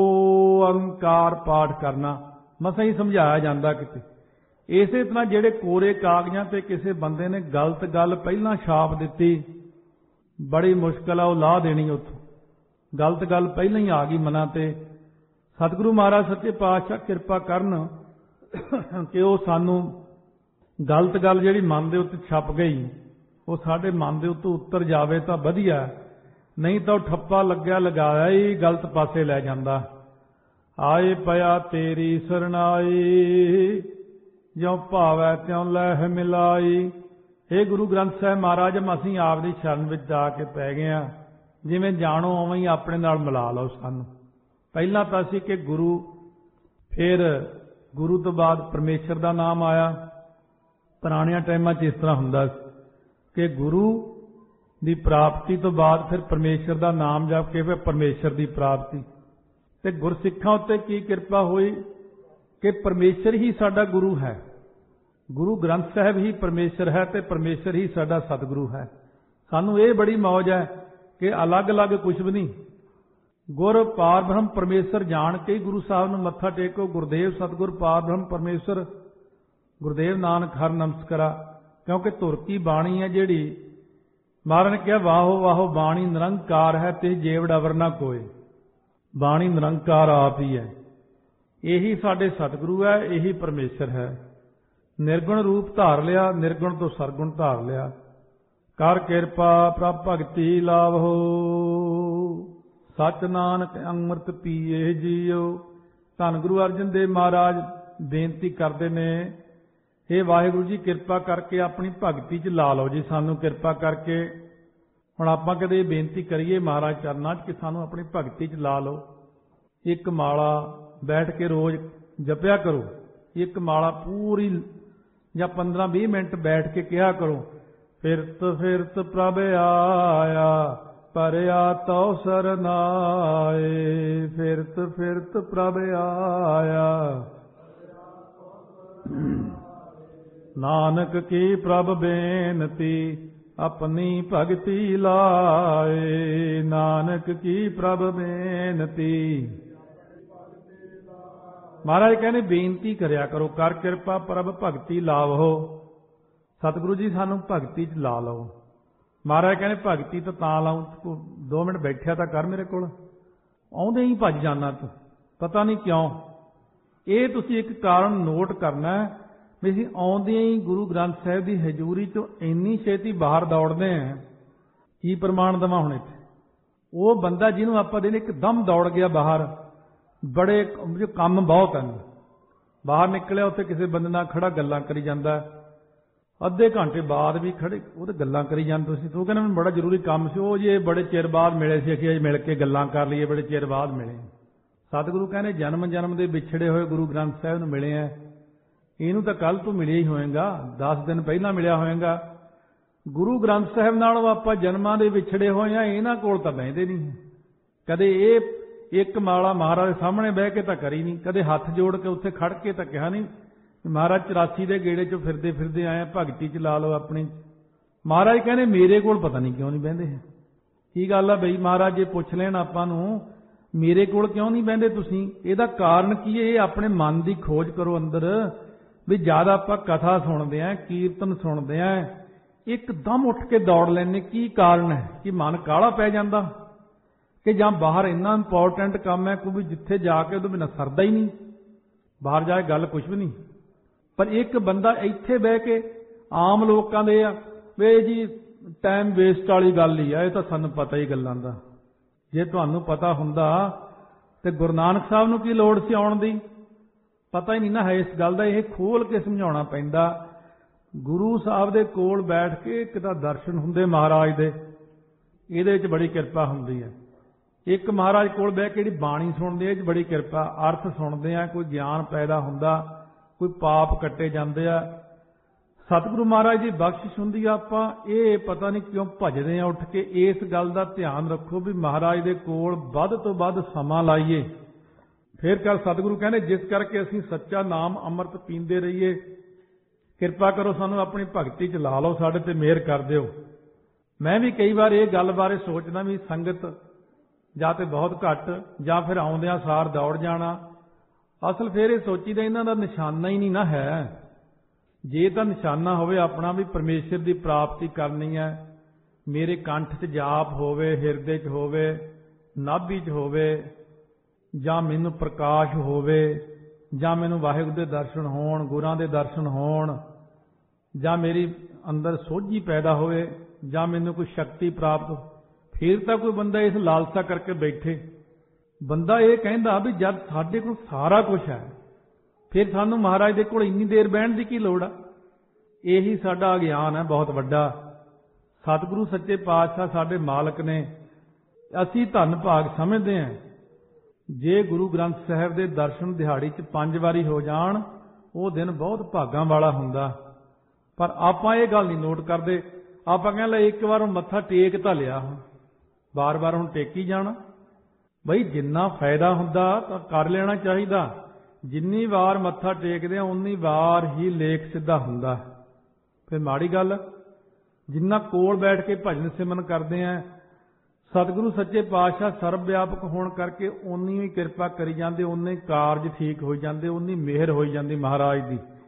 ਓਂਕਾਰ ਪਾਠ ਕਰਨਾ ਮਸਾਂ ਹੀ ਸਮਝਾਇਆ ਜਾਂਦਾ ਕਿਤੇ। ਇਸੇ ਤਰ੍ਹਾਂ ਜਿਹੜੇ ਕੋਰੇ ਕਾਗਜ਼ਾਂ ਤੇ ਕਿਸੇ ਬੰਦੇ ਨੇ ਗਲਤ ਗੱਲ ਪਹਿਲਾਂ ਛਾਪ ਦਿੱਤੀ, ਬੜੀ ਮੁਸ਼ਕਿਲ ਆ ਉਹ ਲਾਹ ਦੇਣੀ ਉੱਥੋਂ। ਗਲਤ ਗੱਲ ਪਹਿਲਾਂ ਹੀ ਆ ਗਈ ਮਨਾਂ ਤੇ। ਸਤਿਗੁਰੂ ਮਹਾਰਾਜ ਸੱਚੇ ਪਾਤਸ਼ਾਹ ਕਿਰਪਾ ਕਰਨ ਕਿ ਉਹ ਸਾਨੂੰ ਗਲਤ ਗੱਲ ਜਿਹੜੀ ਮਨ ਦੇ ਉੱਤੇ ਛਪ ਗਈ, ਉਹ ਸਾਡੇ ਮਨ ਦੇ ਉੱਤੇ ਉਤਰ ਜਾਵੇ ਤਾਂ ਵਧੀਆ, ਨਹੀਂ ਤਾਂ ਉਹ ਠੱਪਾ ਲੱਗਿਆ ਲਗਾਇਆ ਹੀ ਗਲਤ ਪਾਸੇ ਲੈ ਜਾਂਦਾ। ਆਏ ਪਿਆ ਤੇਰੀ ਸਰਨਾਈ, ਜਿਉ ਭਾਵੈ ਤਿਉ ਲਹਿ ਮਿਲਾਈ। ਇਹ ਗੁਰੂ ਗ੍ਰੰਥ ਸਾਹਿਬ ਮਹਾਰਾਜ, ਅਸੀਂ ਆਪ ਦੀ ਸ਼ਰਨ ਵਿੱਚ ਜਾ ਕੇ ਪੈ ਗਏ ਹਾਂ, ਜਿਵੇਂ ਜਾਣੋ ਉਵੇਂ ਹੀ ਆਪਣੇ ਨਾਲ ਮਿਲਾ ਲਓ ਸਾਨੂੰ। ਪਹਿਲਾਂ ਤਾਂ ਅਸੀਂ ਕਿ ਗੁਰੂ, ਫਿਰ ਗੁਰੂ ਤੋਂ ਬਾਅਦ ਪਰਮੇਸ਼ਰ ਦਾ ਨਾਮ ਆਇਆ। ਪੁਰਾਣਿਆਂ ਟਾਈਮਾਂ 'ਚ ਇਸ ਤਰ੍ਹਾਂ ਹੁੰਦਾ ਸੀ ਕਿ ਗੁਰੂ ਦੀ ਪ੍ਰਾਪਤੀ ਤੋਂ ਬਾਅਦ ਫਿਰ ਪਰਮੇਸ਼ਰ ਦਾ ਨਾਮ ਜਪ ਕੇ ਫਿਰ ਪਰਮੇਸ਼ਰ ਦੀ ਪ੍ਰਾਪਤੀ। ਤੇ ਗੁਰਸਿੱਖਾਂ ਉੱਤੇ ਕੀ ਕਿਰਪਾ ਹੋਈ ਕਿ ਪਰਮੇਸ਼ਰ ਹੀ ਸਾਡਾ ਗੁਰੂ ਹੈ, ਗੁਰੂ ਗ੍ਰੰਥ ਸਾਹਿਬ ਹੀ ਪਰਮੇਸ਼ਰ ਹੈ ਤੇ ਪਰਮੇਸ਼ਰ ਹੀ ਸਾਡਾ ਸਤਿਗੁਰੂ ਹੈ। ਸਾਨੂੰ ਇਹ ਬੜੀ ਮੌਜ ਹੈ ਕਿ ਅਲੱਗ-ਅਲੱਗ ਕੁਝ ਵੀ ਨਹੀਂ, ਗੁਰ ਪਾਰ ਬ੍ਰਹਮ ਪਰਮੇਸ਼ਰ ਜਾਣ ਕੇ ਹੀ ਗੁਰੂ ਸਾਹਿਬ ਨੂੰ ਮੱਥਾ ਟੇਕੋ। ਗੁਰਦੇਵ ਸਤਿਗੁਰ ਪਾਰ ਬ੍ਰਹਮ ਪਰਮੇਸ਼ਰ, ਗੁਰਦੇਵ ਨਾਨਕ ਹਰਿ ਨਮਸਕਾਰਾ। ਕਿਉਂਕਿ ਧੁਰ ਕੀ ਬਾਣੀ ਹੈ ਜਿਹੜੀ, ਮਹਾਰਾਜ ਨੇ ਕਿਹਾ ਵਾਹੋ ਵਾਹੋ ਬਾਣੀ ਨਿਰੰਕਾਰ ਹੈ ਤੇ ਜੇਵੜ ਅਵਰ ਨਾ ਕੋਏ। ਬਾਣੀ ਨਿਰੰਕਾਰ ਆਪ ਹੀ ਹੈ, ਇਹੀ ਸਾਡੇ ਸਤਿਗੁਰੂ ਹੈ, ਇਹੀ ਪਰਮੇਸ਼ਰ ਹੈ। ਨਿਰਗੁਣ ਰੂਪ ਧਾਰ ਲਿਆ, ਨਿਰਗੁਣ ਤੋਂ ਸਰਗੁਣ ਧਾਰ ਲਿਆ। ਕਰ ਕਿਰਪਾ ਪ੍ਰਭ ਭਗਤੀ ਲਾਭੋ, ਸਚ ਨਾਨਕ ਅੰਮ੍ਰਿਤ ਪੀਏ ਜੀਓ। ਧੰਨ ਗੁਰੂ ਅਰਜਨ ਦੇਵ ਮਹਾਰਾਜ ਬੇਨਤੀ ਕਰਦੇ ਨੇ, हे वाहिगुरू जी किरपा करके अपनी भगती च ला लो जी सानू किरपा करके। हुण आपां कदे बेनती करिए महाराज चरनां च कि सानू अपनी भगती च ला लो। एक माला बैठ के रोज जपिया करो, एक माला पूरी या पंद्रह बीस मिनट बैठ के कहा करो, फिरत फिरत प्रभ आया परया तो सरनाए, फिरत फिरत प्रभ आया नानक की प्रभ बेनती अपनी भगति लाए, नानक की प्रभ बेनती। महाराज कहने बेनती करया करो, कर किरपा प्रभ भगति लावो। सतगुरु जी सानू भगति च ला लो। महाराज कहने भगति तो तां लाऊं, तू दो मिनट बैठिया तो कर मेरे कोल, आउंदे ही भज जाना तू, पता नहीं क्यों। ये तुसीं एक कारण नोट करना है भी ਅਸੀਂ ਆਉਂਦਿਆਂ ਹੀ ਗੁਰੂ ਗ੍ਰੰਥ ਸਾਹਿਬ ਦੀ ਹਜ਼ੂਰੀ ਚੋਂ ਇੰਨੀ ਛੇਤੀ ਬਾਹਰ ਦੌੜਦੇ ਹਾਂ। ਕੀ ਪ੍ਰਮਾਣ ਦੇਵਾਂ ਹੁਣ ਇੱਥੇ? ਉਹ ਬੰਦਾ ਜਿਹਨੂੰ ਆਪਾਂ ਦੇ ਇੱਕਦਮ ਦੌੜ ਗਿਆ ਬਾਹਰ, ਬੜੇ ਜੋ ਕੰਮ ਬਹੁਤ ਹਨ, ਬਾਹਰ ਨਿਕਲਿਆ ਉੱਥੇ ਕਿਸੇ ਬੰਦੇ ਨਾਲ ਖੜਾ ਗੱਲਾਂ ਕਰੀ ਜਾਂਦਾ, ਅੱਧੇ ਘੰਟੇ ਬਾਅਦ ਵੀ ਖੜੇ ਉਹਦੇ ਗੱਲਾਂ ਕਰੀ ਜਾਂਦੇ। ਤੁਸੀਂ ਤੂੰ ਕਹਿੰਦਾ ਮੈਨੂੰ ਬੜਾ ਜ਼ਰੂਰੀ ਕੰਮ ਸੀ, ਉਹ ਜੀ ਬੜੇ ਚਿਰ ਬਾਅਦ ਮਿਲੇ ਸੀ, ਅਸੀਂ ਅੱਜ ਮਿਲ ਕੇ ਗੱਲਾਂ ਕਰ ਲਈਏ, ਬੜੇ ਚਿਰ ਬਾਅਦ ਮਿਲੇ। ਸਤਿਗੁਰੂ ਕਹਿੰਦੇ ਜਨਮ ਜਨਮ ਦੇ ਵਿਛੜੇ ਹੋਏ ਗੁਰੂ ਗ੍ਰੰਥ ਸਾਹਿਬ ਨੂੰ ਮਿਲੇ ਆ, ਇਹਨੂੰ ਤਾਂ ਕੱਲ ਤੂੰ ਮਿਲਿਆ ਹੀ ਹੋਏਗਾ, ਦਸ ਦਿਨ ਪਹਿਲਾਂ ਮਿਲਿਆ ਹੋਏਗਾ। ਗੁਰੂ ਗ੍ਰੰਥ ਸਾਹਿਬ ਨਾਲੋਂ ਆਪਾਂ ਜਨਮਾਂ ਦੇ ਵਿਛੜੇ ਹੋਏ ਆ, ਇਹਨਾਂ ਕੋਲ ਤਾਂ ਬਹਿੰਦੇ ਨਹੀਂ। ਕਦੇ ਇਹ ਇੱਕ ਮਾਲਾ ਮਹਾਰਾਜ ਦੇ ਸਾਹਮਣੇ ਬਹਿ ਕੇ ਤਾਂ ਕਰੀ ਨਹੀਂ, ਕਦੇ ਹੱਥ ਜੋੜ ਕੇ ਉੱਥੇ ਖੜ ਕੇ ਤਾਂ ਕਿਹਾ ਨਹੀਂ ਮਹਾਰਾਜ ਚੁਰਾਸੀ ਦੇ ਗੇੜੇ 'ਚੋਂ ਫਿਰਦੇ ਫਿਰਦੇ ਆਏ ਭਗਤੀ 'ਚ ਲਾ ਲਓ ਆਪਣੀ। ਮਹਾਰਾਜ ਕਹਿੰਦੇ ਮੇਰੇ ਕੋਲ ਪਤਾ ਨਹੀਂ ਕਿਉਂ ਨਹੀਂ ਬਹਿੰਦੇ। ਕੀ ਗੱਲ ਆ ਬਈ ਮਹਾਰਾਜ ਜੇ ਪੁੱਛ ਲੈਣ ਆਪਾਂ ਨੂੰ ਮੇਰੇ ਕੋਲ ਕਿਉਂ ਨਹੀਂ ਬਹਿੰਦੇ ਤੁਸੀਂ, ਇਹਦਾ ਕਾਰਨ ਕੀ ਹੈ? ਇਹ ਆਪਣੇ ਮਨ ਦੀ ਖੋਜ ਕਰੋ ਅੰਦਰ ਵੀ ਜਦ ਆਪਾਂ ਕਥਾ ਸੁਣਦੇ ਆਂ, ਕੀਰਤਨ ਸੁਣਦੇ ਆਂ, ਇੱਕਦਮ ਉੱਠ ਕੇ ਦੌੜ ਲੈਂਦੇ, ਕੀ ਕਾਰਨ ਹੈ? ਕਿ ਮਨ ਕਾਹਲਾ ਪੈ ਜਾਂਦਾ ਕਿ ਜਾਂ ਬਾਹਰ ਇੰਨਾ ਇੰਪੋਰਟੈਂਟ ਕੰਮ ਹੈ ਕੋਈ ਜਿੱਥੇ ਜਾ ਕੇ ਉਹਦੇ ਬਿਨਾਂ ਸਰਦਾ ਹੀ ਨਹੀਂ, ਬਾਹਰ ਜਾ ਕੇ ਗੱਲ ਕੁਝ ਵੀ ਨਹੀਂ। ਪਰ ਇੱਕ ਬੰਦਾ ਇੱਥੇ ਬਹਿ ਕੇ ਆਮ ਲੋਕਾਂ ਦੇ ਆ ਵੇ ਜੀ ਟਾਈਮ ਵੇਸਟ ਵਾਲੀ ਗੱਲ ਹੀ ਆ, ਇਹ ਤਾਂ ਸਾਨੂੰ ਪਤਾ ਹੀ ਗੱਲਾਂ ਦਾ। ਜੇ ਤੁਹਾਨੂੰ ਪਤਾ ਹੁੰਦਾ ਤੇ ਗੁਰੂ ਨਾਨਕ ਸਾਹਿਬ ਨੂੰ ਕੀ ਲੋੜ ਸੀ ਆਉਣ ਦੀ? ਪਤਾ ਹੀ ਨਹੀਂ ਨਾ ਹੈ ਇਸ ਗੱਲ ਦਾ, ਇਹ ਖੋਲ ਕੇ ਸਮਝਾਉਣਾ ਪੈਂਦਾ। ਗੁਰੂ ਸਾਹਿਬ ਦੇ ਕੋਲ ਬੈਠ ਕੇ ਇੱਕ ਤਾਂ ਦਰਸ਼ਨ ਹੁੰਦੇ ਮਹਾਰਾਜ ਦੇ, ਇਹਦੇ ਵਿੱਚ ਬੜੀ ਕਿਰਪਾ ਹੁੰਦੀ ਹੈ। ਇੱਕ ਮਹਾਰਾਜ ਕੋਲ ਬਹਿ ਕੇ ਜਿਹੜੀ ਬਾਣੀ ਸੁਣਦੇ ਆ, ਇਹ 'ਚ ਬੜੀ ਕਿਰਪਾ, ਅਰਥ ਸੁਣਦੇ ਆ, ਕੋਈ ਗਿਆਨ ਪੈਦਾ ਹੁੰਦਾ, ਕੋਈ ਪਾਪ ਕੱਟੇ ਜਾਂਦੇ ਆ, ਸਤਿਗੁਰੂ ਮਹਾਰਾਜ ਦੀ ਬਖਸ਼ਿਸ਼ ਹੁੰਦੀ ਆ। ਆਪਾਂ ਇਹ ਪਤਾ ਨਹੀਂ ਕਿਉਂ ਭਜਦੇ ਆ ਉੱਠ ਕੇ। ਇਸ ਗੱਲ ਦਾ ਧਿਆਨ ਰੱਖੋ ਵੀ ਮਹਾਰਾਜ ਦੇ ਕੋਲ ਵੱਧ ਤੋਂ ਵੱਧ ਸਮਾਂ ਲਾਈਏ। ਫਿਰ ਕੱਲ ਸਤਿਗੁਰੂ ਕਹਿੰਦੇ ਜਿਸ ਕਰਕੇ ਅਸੀਂ ਸੱਚਾ ਨਾਮ ਅੰਮ੍ਰਿਤ ਪੀਂਦੇ ਰਹੀਏ, ਕਿਰਪਾ ਕਰੋ ਸਾਨੂੰ ਆਪਣੀ ਭਗਤੀ 'ਚ ਲਾ ਲਓ, ਸਾਡੇ ਤੇ ਮਿਹਰ ਕਰ ਦਿਓ। ਮੈਂ ਵੀ ਕਈ ਵਾਰ ਇਹ ਗੱਲ ਬਾਰੇ ਸੋਚਦਾ ਵੀ ਸੰਗਤ ਜਾਂ ਤੇ ਬਹੁਤ ਘੱਟ ਜਾਂ ਫਿਰ ਆਉਂਦਿਆਂ ਸਾਰ ਦੌੜ ਜਾਣਾ। ਅਸਲ ਫਿਰ ਇਹ ਸੋਚੀਦਾ ਇਹਨਾਂ ਦਾ ਨਿਸ਼ਾਨਾ ਹੀ ਨਹੀਂ ਨਾ ਹੈ। ਜੇ ਤਾਂ ਨਿਸ਼ਾਨਾ ਹੋਵੇ ਆਪਣਾ ਵੀ ਪਰਮੇਸ਼ਰ ਦੀ ਪ੍ਰਾਪਤੀ ਕਰਨੀ ਹੈ, ਮੇਰੇ ਕੰਠ 'ਚ ਜਾਪ ਹੋਵੇ, ਹਿਰਦੇ 'ਚ ਹੋਵੇ, ਨਾਭੀ 'ਚ ਹੋਵੇ, ਜਾਂ ਮੈਨੂੰ ਪ੍ਰਕਾਸ਼ ਹੋਵੇ, ਜਾਂ ਮੈਨੂੰ ਵਾਹਿਗੁਰੂ ਦੇ ਦਰਸ਼ਨ ਹੋਣ, ਗੁਰਾਂ ਦੇ ਦਰਸ਼ਨ ਹੋਣ, ਜਾਂ ਮੇਰੀ ਅੰਦਰ ਸੋਝੀ ਪੈਦਾ ਹੋਵੇ, ਜਾਂ ਮੈਨੂੰ ਕੋਈ ਸ਼ਕਤੀ ਪ੍ਰਾਪਤ, ਫਿਰ ਤਾਂ ਕੋਈ ਬੰਦਾ ਇਸ ਲਾਲਸਾ ਕਰਕੇ ਬੈਠੇ। ਬੰਦਾ ਇਹ ਕਹਿੰਦਾ ਵੀ ਜਦ ਸਾਡੇ ਕੋਲ ਸਾਰਾ ਕੁਝ ਹੈ ਫਿਰ ਸਾਨੂੰ ਮਹਾਰਾਜ ਦੇ ਕੋਲ ਇੰਨੀ ਦੇਰ ਬਹਿਣ ਦੀ ਕੀ ਲੋੜ ਆ? ਇਹੀ ਸਾਡਾ ਅਗਿਆਨ ਹੈ ਬਹੁਤ ਵੱਡਾ। ਸਤਿਗੁਰੂ ਸੱਚੇ ਪਾਤਸ਼ਾਹ ਸਾਡੇ ਮਾਲਕ ਨੇ, ਅਸੀਂ ਧੰਨ ਭਾਗ ਸਮਝਦੇ ਹਾਂ ਜੇ ਗੁਰੂ ਗ੍ਰੰਥ ਸਾਹਿਬ ਦੇ ਦਰਸ਼ਨ ਦਿਹਾੜੀ 'ਚ ਪੰਜ ਵਾਰੀ ਹੋ ਜਾਣ, ਉਹ ਦਿਨ ਬਹੁਤ ਭਾਗਾਂ ਵਾਲਾ ਹੁੰਦਾ। ਪਰ ਆਪਾਂ ਇਹ ਗੱਲ ਨਹੀਂ ਨੋਟ ਕਰਦੇ। ਆਪਾਂ ਕਹਿੰਦੇ ਇੱਕ ਵਾਰ ਮੱਥਾ ਟੇਕ ਤਾਂ ਲਿਆ, ਹੁਣ ਬਾਰ-ਬਾਰ ਹੁਣ ਟੇਕੀ ਜਾਣਾ। ਬਈ ਜਿੰਨਾ ਫਾਇਦਾ ਹੁੰਦਾ ਤਾਂ ਕਰ ਲੈਣਾ ਚਾਹੀਦਾ। ਜਿੰਨੀ ਵਾਰ ਮੱਥਾ ਟੇਕਦੇ ਆ ਉਨੀ ਵਾਰ ਹੀ ਲੇਖ ਸਿੱਧਾ ਹੁੰਦਾ। ਫਿਰ ਮਾੜੀ ਗੱਲ। ਜਿੰਨਾ ਕੋਲ ਬੈਠ ਕੇ ਭਜਨ ਸਿਮਰਨ ਕਰਦੇ ਆ, ਸਤਿਗੁਰੂ ਸੱਚੇ ਪਾਤਸ਼ਾਹ ਸਰਬ ਵਿਆਪਕ ਹੋਣ ਕਰਕੇ ਉਨੀ ਹੀ ਕਿਰਪਾ ਕਰੀ ਜਾਂਦੇ, ਉਨੇ ਕਾਰਜ ਠੀਕ ਹੋ ਜਾਂਦੇ, ਉਨੀ ਮਿਹਰ ਹੋਈ ਜਾਂਦੀ ਮਹਾਰਾਜ ਦੀ।